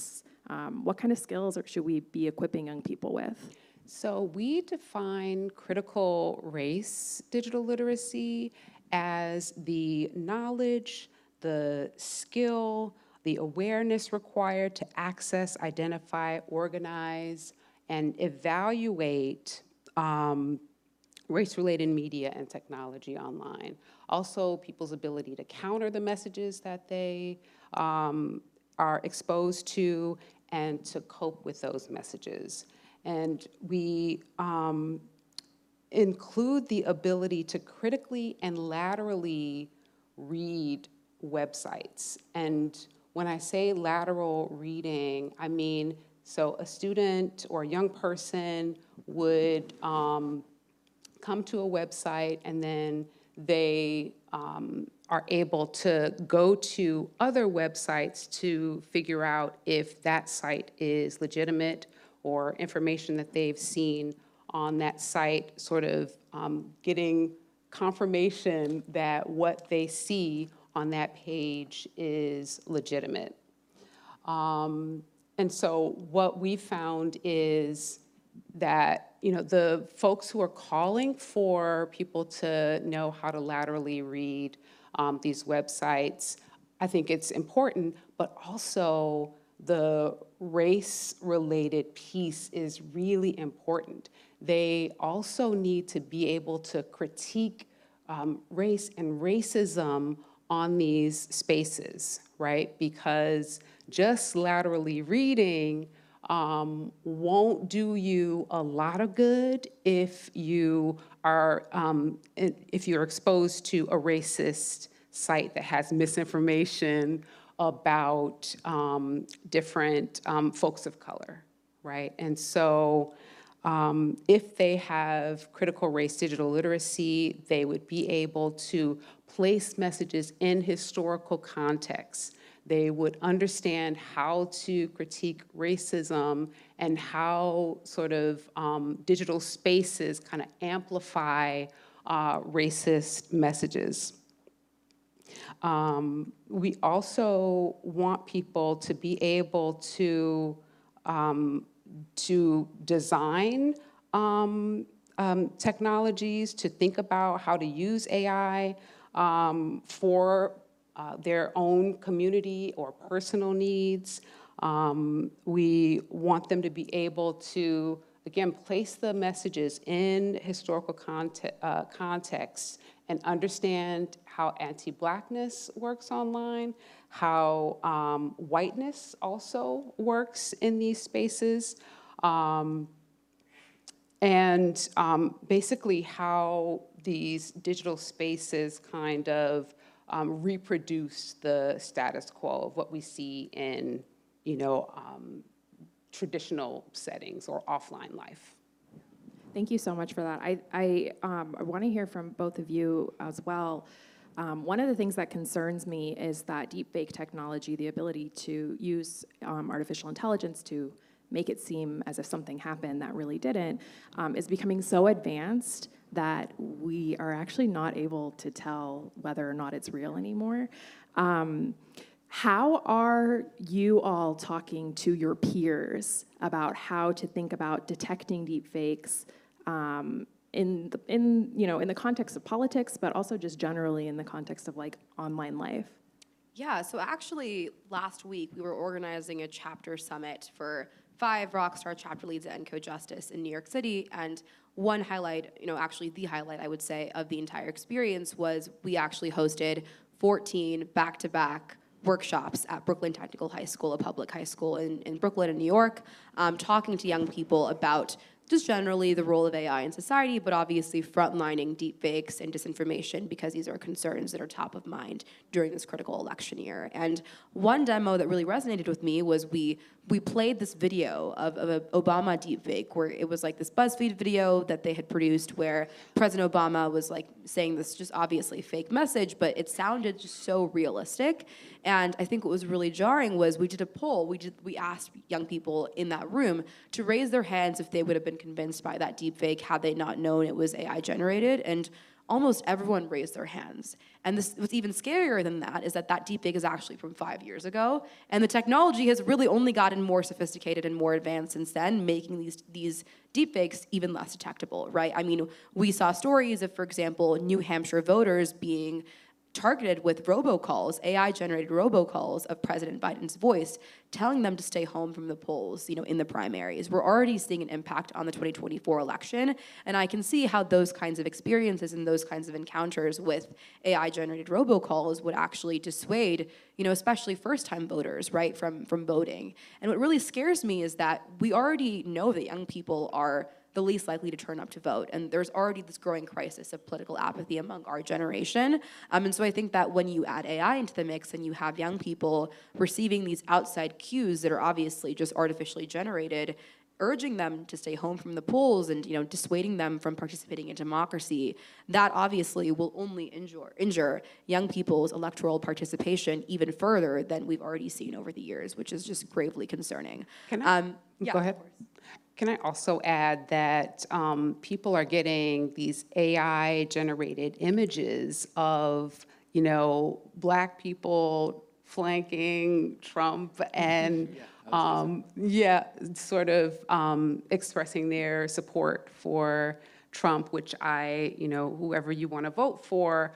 Um, what kind of skills or should we be equipping young people with? So we define critical race digital literacy as the knowledge, the skill, the awareness required to access, identify, organize, and evaluate um, race-related media and technology online. Also, people's ability to counter the messages that they um, are exposed to and to cope with those messages. And we um, include the ability to critically and laterally read websites. And when I say lateral reading, I mean, so a student or a young person would um, come to a website and then they um, are able to go to other websites to figure out if that site is legitimate or information that they've seen on that site, sort of um, getting confirmation that what they see on that page is legitimate. Um, and so what we found is that, you know, the folks who are calling for people to know how to laterally read um, these websites, I think it's important, but also the race-related piece is really important. They also need to be able to critique um, race and racism on these spaces, right? Because just laterally reading um, won't do you a lot of good if you are um, if you're exposed to a racist site that has misinformation about um, different um, folks of color, right? And so um, if they have critical race digital literacy, they would be able to place messages in historical context. They would understand how to critique racism and how sort of um, digital spaces kind of amplify uh, racist messages. Um, we also want people to be able to, um, to design um, um, technologies, to think about how to use A I um, for uh, their own community or personal needs. Um, we want them to be able to, again, place the messages in historical conte uh, context and understand how anti-Blackness works online, how um, whiteness also works in these spaces, um, and um, basically how these digital spaces kind of um, reproduce the status quo of what we see in, you know, um, traditional settings or offline life. Thank you so much for that. I, I, um, I want to hear from both of you as well. Um, one of the things that concerns me is that deepfake technology, the ability to use um, artificial intelligence to make it seem as if something happened that really didn't, um, is becoming so advanced that we are actually not able to tell whether or not it's real anymore. Um, How are you all talking to your peers about how to think about detecting deepfakes um, in the, in you know in the context of politics, but also just generally in the context of like online life? Yeah, so actually last week we were organizing a chapter summit for five Rockstar chapter leads at Encode Justice in New York City, and one highlight, you know, actually the highlight I would say of the entire experience was we actually hosted fourteen back-to-back workshops at Brooklyn Technical High School, a public high school in, in Brooklyn and New York, um, talking to young people about just generally the role of A I in society, but obviously frontlining deepfakes and disinformation because these are concerns that are top of mind during this critical election year. And one demo that really resonated with me was we we played this video of, of an Obama deepfake where it was like this BuzzFeed video that they had produced where President Obama was like saying this just obviously fake message, but it sounded just so realistic. And I think what was really jarring was we did a poll. We did we asked young people in that room to raise their hands if they would have been convinced by that deepfake had they not known it was A I generated. And almost everyone raised their hands. And this, what's even scarier than that is that that deepfake is actually from five years ago, and the technology has really only gotten more sophisticated and more advanced since then, making these these deepfakes even less detectable, right? I mean, we saw stories of, for example, New Hampshire voters being targeted with robocalls, A I-generated robocalls of President Biden's voice, telling them to stay home from the polls, you know, in the primaries. We're already seeing an impact on the twenty twenty-four election, and I can see how those kinds of experiences and those kinds of encounters with A I-generated robocalls would actually dissuade, you know, especially first-time voters, right, from, from voting. And what really scares me is that we already know that young people are the least likely to turn up to vote. And there's already this growing crisis of political apathy among our generation. Um, and so I think that when you add A I into the mix and you have young people receiving these outside cues that are obviously just artificially generated, urging them to stay home from the polls and, you know, dissuading them from participating in democracy, that obviously will only injure, injure young people's electoral participation even further than we've already seen over the years, which is just gravely concerning. Can I, Um, yeah, go of ahead. course. Can I also add that um, people are getting these A I-generated images of, you know, Black people flanking Trump and, um, yeah, sort of um, expressing their support for Trump, which I, you know, whoever you want to vote for,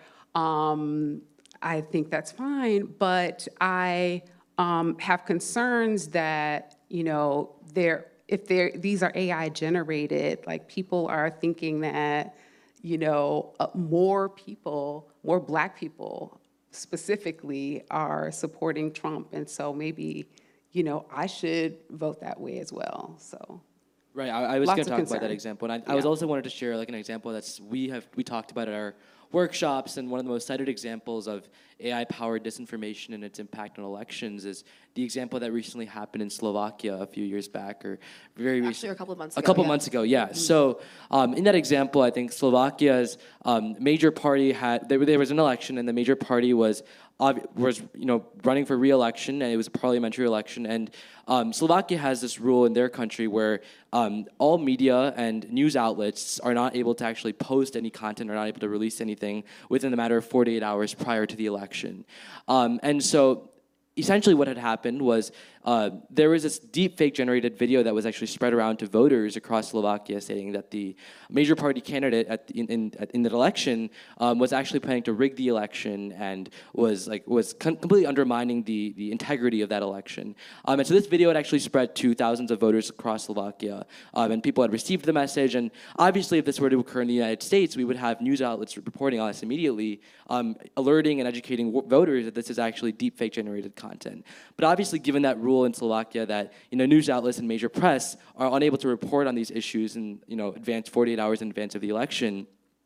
um, I think that's fine. But I um, have concerns that, you know, they're if they're, these are A I generated, like people are thinking that, you know, uh, more people, more Black people specifically are supporting Trump. And so maybe, you know, I should vote that way as well, so. Right, I, I was Lots going of to talk about that concern. example, and I, I was Yeah. also wanted to share like an example that's we have we talked about at our workshops, and one of the most cited examples of A I-powered disinformation and its impact on elections is the example that recently happened in Slovakia a few years back, or very Actually, recently. a couple of months A ago, couple yeah. months ago, yeah. So um, in that example, I think Slovakia's um, major party had there, there was an election, and the major party was ob- was you know running for re-election, and it was a parliamentary election. And um, Slovakia has this rule in their country where um, all media and news outlets are not able to actually post any content, or not able to release anything within a matter of forty-eight hours prior to the election. Um, and so essentially what had happened was uh, there was this deep fake generated video that was actually spread around to voters across Slovakia stating that the major party candidate at the, in, in, at- in the election um, was actually planning to rig the election and was like was con- completely undermining the, the integrity of that election. Um, and so this video had actually spread to thousands of voters across Slovakia, um, and people had received the message. And obviously if this were to occur in the United States, we would have news outlets reporting on this immediately, um, alerting and educating w- voters that this is actually deep fake generated content. But obviously given that rule in Slovakia that, you know, news outlets and major press are unable to report on these issues in, you know, advance forty-eight hours in advance of the election,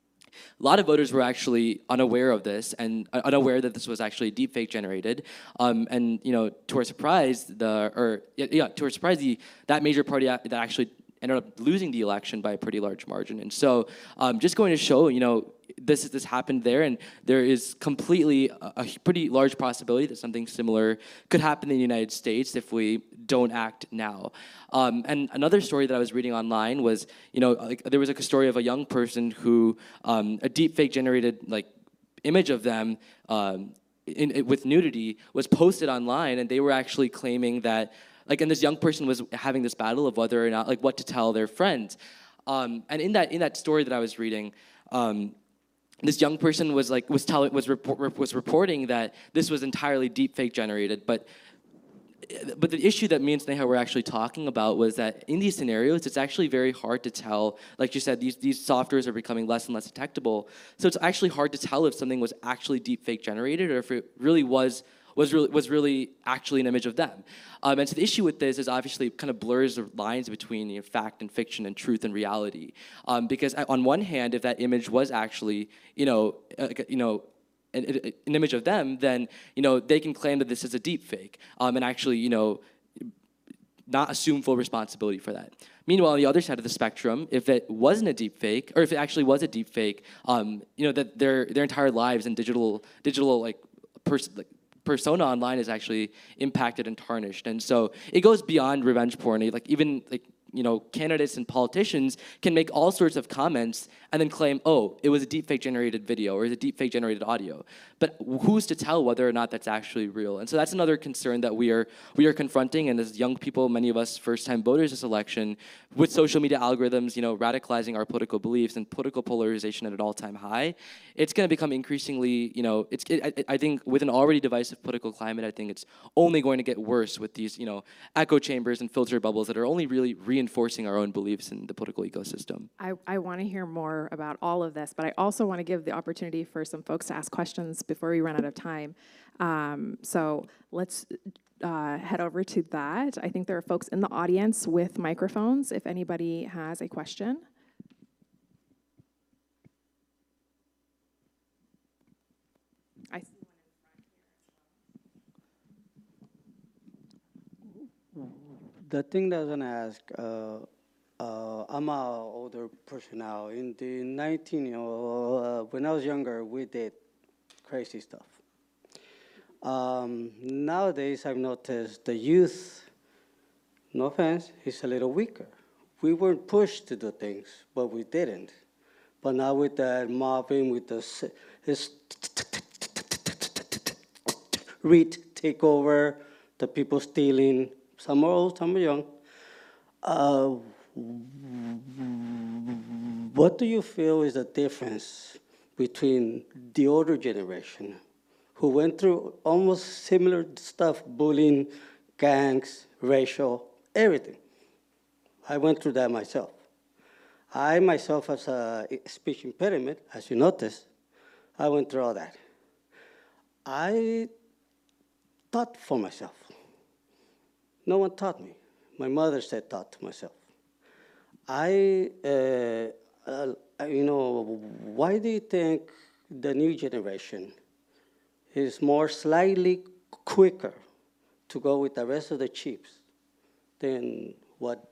a lot of voters were actually unaware of this and uh, unaware that this was actually deepfake generated. Um, and you know, to our surprise, the or yeah, yeah to our surprise, the that major party ac- that actually ended up losing the election by a pretty large margin. And so, um, just going to show, you know, this this happened there, and there is completely a, a pretty large possibility that something similar could happen in the United States if we don't act now. Um, and another story that I was reading online was, you know, like there was like a story of a young person who um, a deep fake generated like image of them um, in, in, with nudity was posted online, and they were actually claiming that like, and this young person was having this battle of whether or not like what to tell their friends. Um, and in that in that story that I was reading. Um, This young person was like was telling was report, was reporting that this was entirely deep fake generated, but but the issue that me and Sneha were actually talking about was that in these scenarios, it's actually very hard to tell. Like you said, these these softwares are becoming less and less detectable, so it's actually hard to tell if something was actually deep fake generated or if it really was. was really was really actually an image of them. Um, and so the issue with this is obviously kind of blurs the lines between you know, fact and fiction and truth and reality. Um, because on one hand, if that image was actually, you know, uh, you know, an, an image of them, then, you know, they can claim that this is a deep fake um, and actually, you know, not assume full responsibility for that. Meanwhile, on the other side of the spectrum, if it wasn't a deep fake, or if it actually was a deep fake, um, you know, that their their entire lives and digital digital like person like, persona online is actually impacted and tarnished. And so it goes beyond revenge porn. Like even like you know, candidates and politicians can make all sorts of comments and then claim, oh, it was a deepfake generated video or it's a deepfake generated audio. But who's to tell whether or not that's actually real? And so that's another concern that we are we are confronting. And as young people, many of us first-time voters this election, with social media algorithms, you know, radicalizing our political beliefs and political polarization at an all-time high, it's going to become increasingly, you know, it's. It, I, I think with an already divisive political climate, I think it's only going to get worse with these, you know, echo chambers and filter bubbles that are only really reinforcing our own beliefs in the political ecosystem. I, I want to hear more about all of this, but I also want to give the opportunity for some folks to ask questions before we run out of time. Um, so let's uh, head over to that. I think there are folks in the audience with microphones if anybody has a question. I see one in front here. The thing that I was gonna ask, uh, uh, I'm an older person now. In the nineteen, you know, uh, when I was younger, we did crazy stuff. Um, nowadays, I've noticed the youth, no offense, is a little weaker. We weren't pushed to do things, but we didn't. But now with that mobbing, with the s- this read takeover, the people stealing, some are old, some are young. Uh, what do you feel is the difference between the older generation who went through almost similar stuff, bullying, gangs, racial, everything? I went through that myself. I myself has a speech impediment, as you notice. I went through all that. I thought for myself. No one taught me. My mother said taught to myself. I, uh, uh, you know, why do you think the new generation is more slightly quicker to go with the rest of the chiefs than what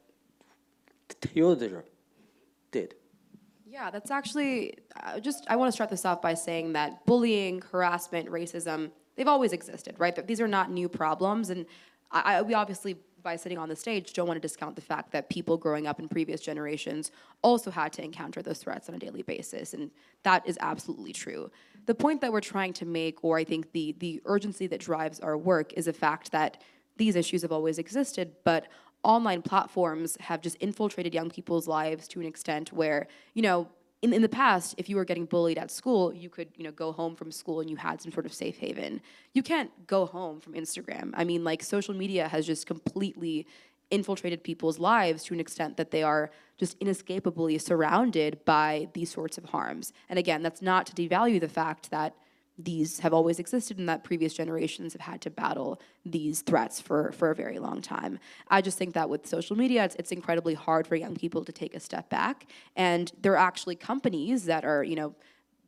the older did? Yeah, that's actually, uh, just, I want to start this off by saying that bullying, harassment, racism, they've always existed, right? That these are not new problems, and I, I, we obviously, by sitting on the stage, don't want to discount the fact that people growing up in previous generations also had to encounter those threats on a daily basis, and that is absolutely true. The point that we're trying to make, or I think the, the urgency that drives our work, is the fact that these issues have always existed, but online platforms have just infiltrated young people's lives to an extent where, you know, in, in the past, if you were getting bullied at school, you could, you know, go home from school and you had some sort of safe haven. You can't go home from Instagram. I mean, like, social media has just completely infiltrated people's lives to an extent that they are just inescapably surrounded by these sorts of harms. And again, that's not to devalue the fact that these have always existed and that previous generations have had to battle these threats for, for a very long time. I just think that with social media, it's, it's incredibly hard for young people to take a step back. And there are actually companies that are, you know,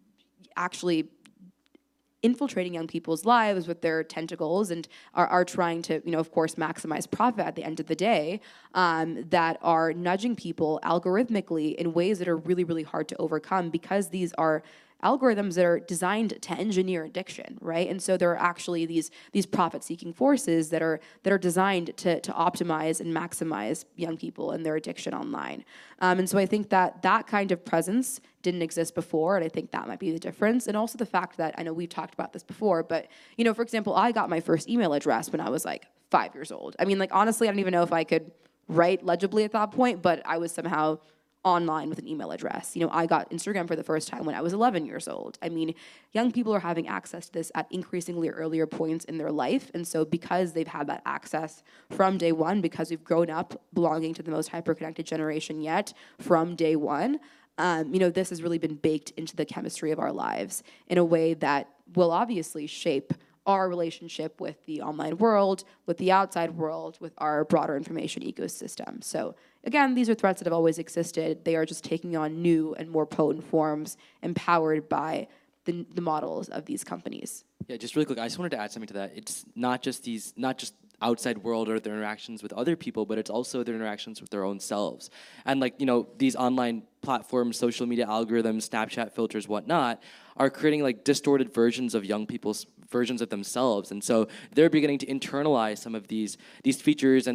actually infiltrating young people's lives with their tentacles and are, are trying to, you know, of course, maximize profit at the end of the day, um, that are nudging people algorithmically in ways that are really, really hard to overcome because these are algorithms that are designed to engineer addiction, right? And so there are actually these these profit-seeking forces that are that are designed to to optimize and maximize young people and their addiction online. Um, and so I think that that kind of presence didn't exist before, and I think that might be the difference. And also the fact that, I know we've talked about this before, but, you know, for example, I got my first email address when I was like five years old. I mean, like, honestly, I don't even know if I could write legibly at that point, but I was somehow online with an email address. You know, I got Instagram for the first time when I was eleven years old. I mean, young people are having access to this at increasingly earlier points in their life. And so because they've had that access from day one, because we've grown up belonging to the most hyper-connected generation yet from day one, um, you know, this has really been baked into the chemistry of our lives in a way that will obviously shape our relationship with the online world, with the outside world, with our broader information ecosystem. So again, these are threats that have always existed. They are just taking on new and more potent forms, empowered by the, the models of these companies. Yeah, just really quick, I just wanted to add something to that. It's not just these, not just outside world or their interactions with other people, but it's also their interactions with their own selves. And like, you know, these online platforms, social media algorithms, Snapchat filters, whatnot, are creating like distorted versions of young people's versions of themselves. And so they're beginning to internalize some of these these features and like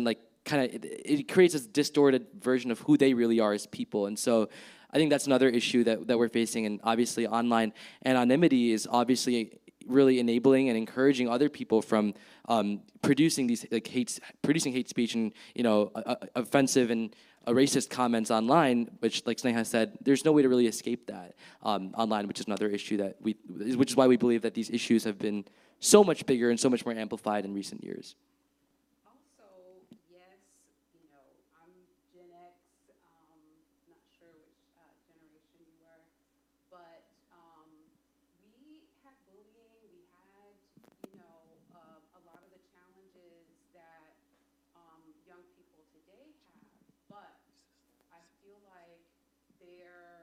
kind of, it, it creates this distorted version of who they really are as people. And so I think that's another issue that, that we're facing. And obviously online anonymity is obviously really enabling and encouraging other people from um, producing these like hate, producing hate speech and, you know, uh, offensive and uh, racist comments online, which, like Sneha said, there's no way to really escape that um, online, which is another issue that we, which is why we believe that these issues have been so much bigger and so much more amplified in recent years. Also, yes, you know, I'm Gen X, um, not sure which uh, generation you were, but um, we had bullying, we had, you know, uh, a lot of the challenges that um, young people today have, but I feel like their,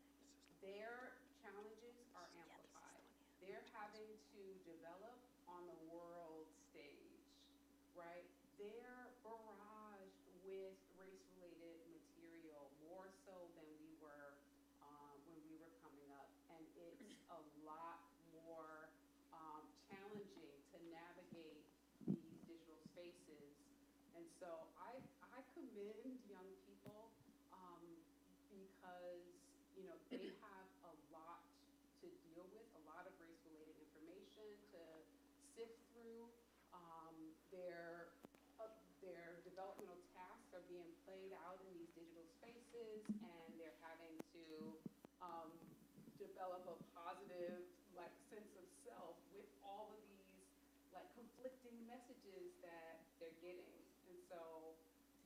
their challenges are amplified. They're having to develop on the world stage, right? They're barraged with race-related material more so than we were um, when we were coming up, and it's a lot more um, challenging to navigate these digital spaces. And so I, I commend young people um, because, you know, they have a lot to deal with, a lot of race-related information to sift through. Um, their, uh, their developmental tasks are being played out in these digital spaces, and they're having to um, develop a positive like sense of self with all of these like conflicting messages that they're getting. And so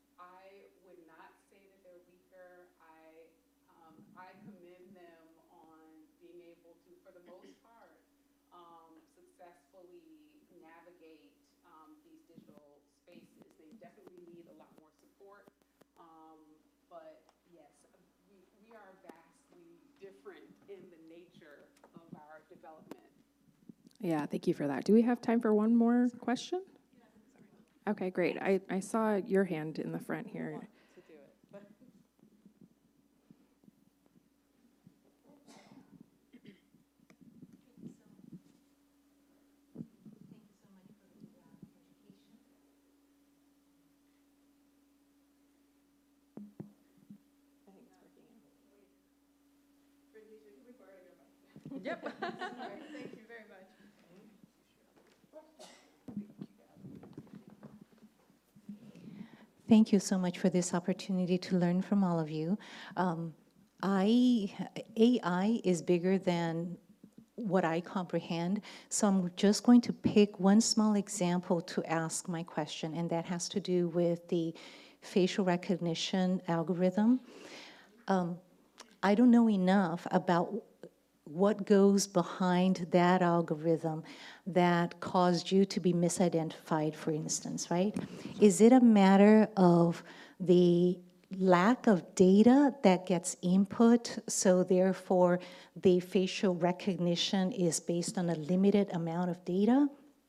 I would not say that they're weaker. I um, I commend them on being able to, for the most part, um, successfully navigate um, these digital spaces. They definitely need a lot more support. Um, but yes, we, we are vastly different in the nature of our development. Yeah, thank you for that. Do we have time for one more question? Okay, great. I, I saw your hand in the front here. To do it. But Thank you so much for this opportunity to learn from all of you. Um, I, A I is bigger than what I comprehend, so I'm just going to pick one small example to ask my question, and that has to do with the facial recognition algorithm. Um, I don't know enough about what goes behind that algorithm that caused you to be misidentified, for instance, right? Is it a matter of the lack of data that gets input, so therefore the facial recognition is based on a limited amount of data?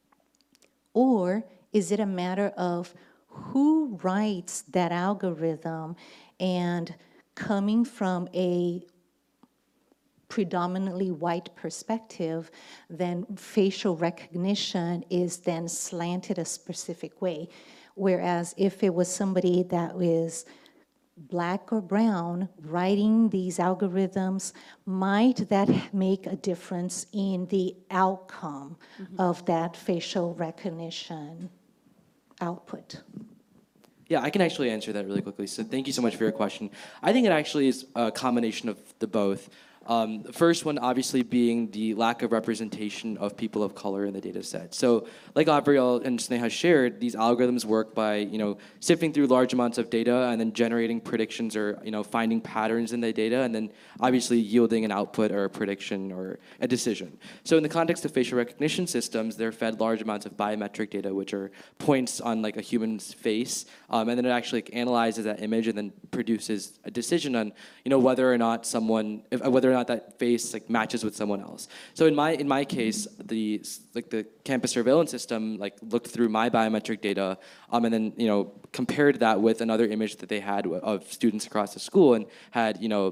Or is it a matter of who writes that algorithm, and coming from a predominantly white perspective, then facial recognition is then slanted a specific way. Whereas if it was somebody that is black or brown writing these algorithms, might that make a difference in the outcome mm-hmm. of that facial recognition output? Yeah, I can actually answer that really quickly. So thank you so much for your question. I think it actually is a combination of the both. Um, the first one obviously being the lack of representation of people of color in the data set. So like Avriel and Sneha shared, these algorithms work by, you know, sifting through large amounts of data and then generating predictions or, you know, finding patterns in the data and then obviously yielding an output or a prediction or a decision. So in the context of facial recognition systems, they're fed large amounts of biometric data, which are points on like a human's face, um, and then it actually like, analyzes that image and then produces a decision on, you know, whether or not someone, if, whether or not that face like matches with someone else. So in my in my case, the like the campus surveillance system like looked through my biometric data, um, and then you know compared that with another image that they had of students across the school, and had you know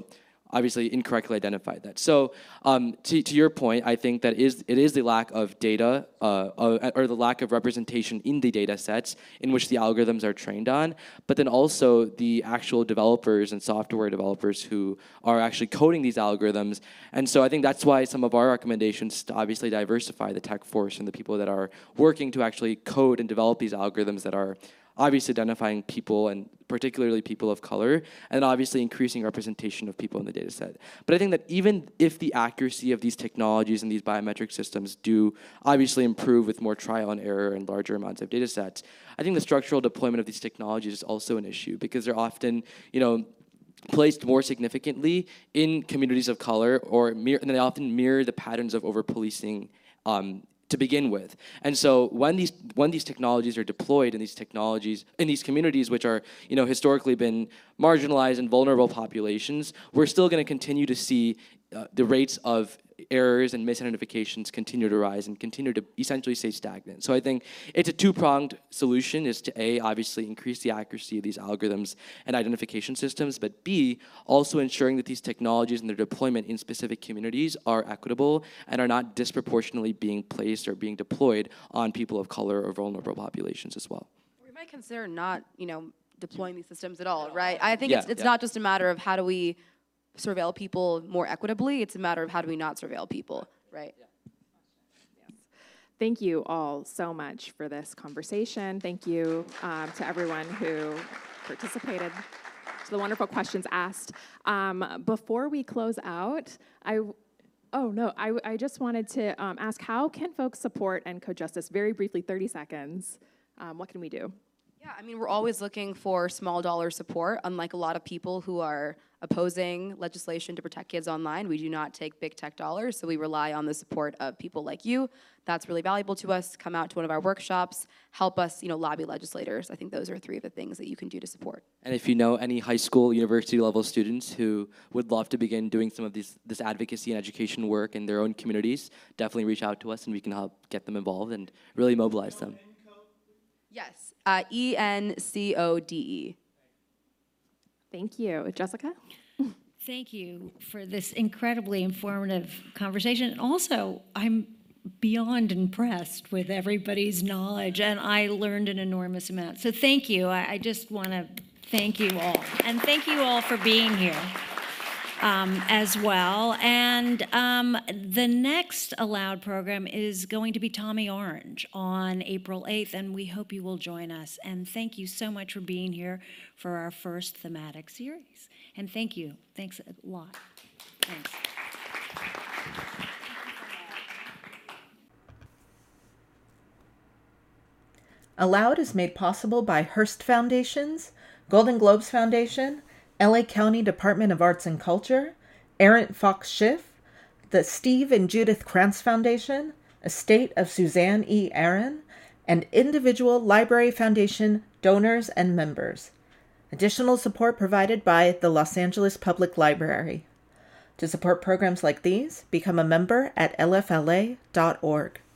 obviously incorrectly identified that. So um, to, to your point, I think that is it is the lack of data uh, uh, or the lack of representation in the data sets in which the algorithms are trained on, but then also the actual developers and software developers who are actually coding these algorithms. And so I think that's why some of our recommendations to obviously diversify the tech force and the people that are working to actually code and develop these algorithms that are obviously identifying people, and particularly people of color, and obviously increasing representation of people in the data set. But I think that even if the accuracy of these technologies and these biometric systems do obviously improve with more trial and error and larger amounts of data sets, I think the structural deployment of these technologies is also an issue, because they're often, you know, placed more significantly in communities of color, or mirror, and they often mirror the patterns of over-policing um, to begin with. And so when these when these technologies are deployed in these technologies in these communities, which are, you know, historically been marginalized and vulnerable populations, we're still going to continue to see uh, the rates of errors and misidentifications continue to rise and continue to essentially stay stagnant. So I think it's a two-pronged solution, is to A, obviously increase the accuracy of these algorithms and identification systems, but B, also ensuring that these technologies and their deployment in specific communities are equitable and are not disproportionately being placed or being deployed on people of color or vulnerable populations as well. We might consider not, you know, deploying these systems at all, right? I think Yeah, it's, it's yeah. not just a matter of how do we surveil people more equitably, it's a matter of how do we not surveil people, right? Thank you all so much for this conversation. Thank you um, to everyone who participated, to the wonderful questions asked. Um, before we close out, I, oh no, I, I just wanted to um, ask, how can folks support ENCODE Justice? Very briefly, thirty seconds. Um, what can we do? Yeah, I mean, we're always looking for small dollar support. Unlike a lot of people who are opposing legislation to protect kids online, we do not take big tech dollars, so we rely on the support of people like you. That's really valuable to us. Come out to one of our workshops, help us, you know, lobby legislators. I think those are three of the things that you can do to support. And if you know any high school, university level students who would love to begin doing some of these, this advocacy and education work in their own communities, definitely reach out to us and we can help get them involved and really mobilize them. Yes, uh, E N C O D E. Thank you. Jessica? Thank you for this incredibly informative conversation. And also, I'm beyond impressed with everybody's knowledge, and I learned an enormous amount. So thank you. I, I just want to thank you all. And thank you all for being here um, as well. And um, the next Allowed program is going to be Tommy Orange on April eighth, and we hope you will join us. And thank you so much for being here for our first thematic series. And thank you. Thanks a lot. Thanks. Allowed is made possible by Hearst Foundations, Golden Globes Foundation, L A County Department of Arts and Culture, Errant Fox Schiff, the Steve and Judith Krantz Foundation, Estate of Suzanne E. Aaron, and individual Library Foundation donors and members. Additional support provided by the Los Angeles Public Library. To support programs like these, become a member at L F L A dot org.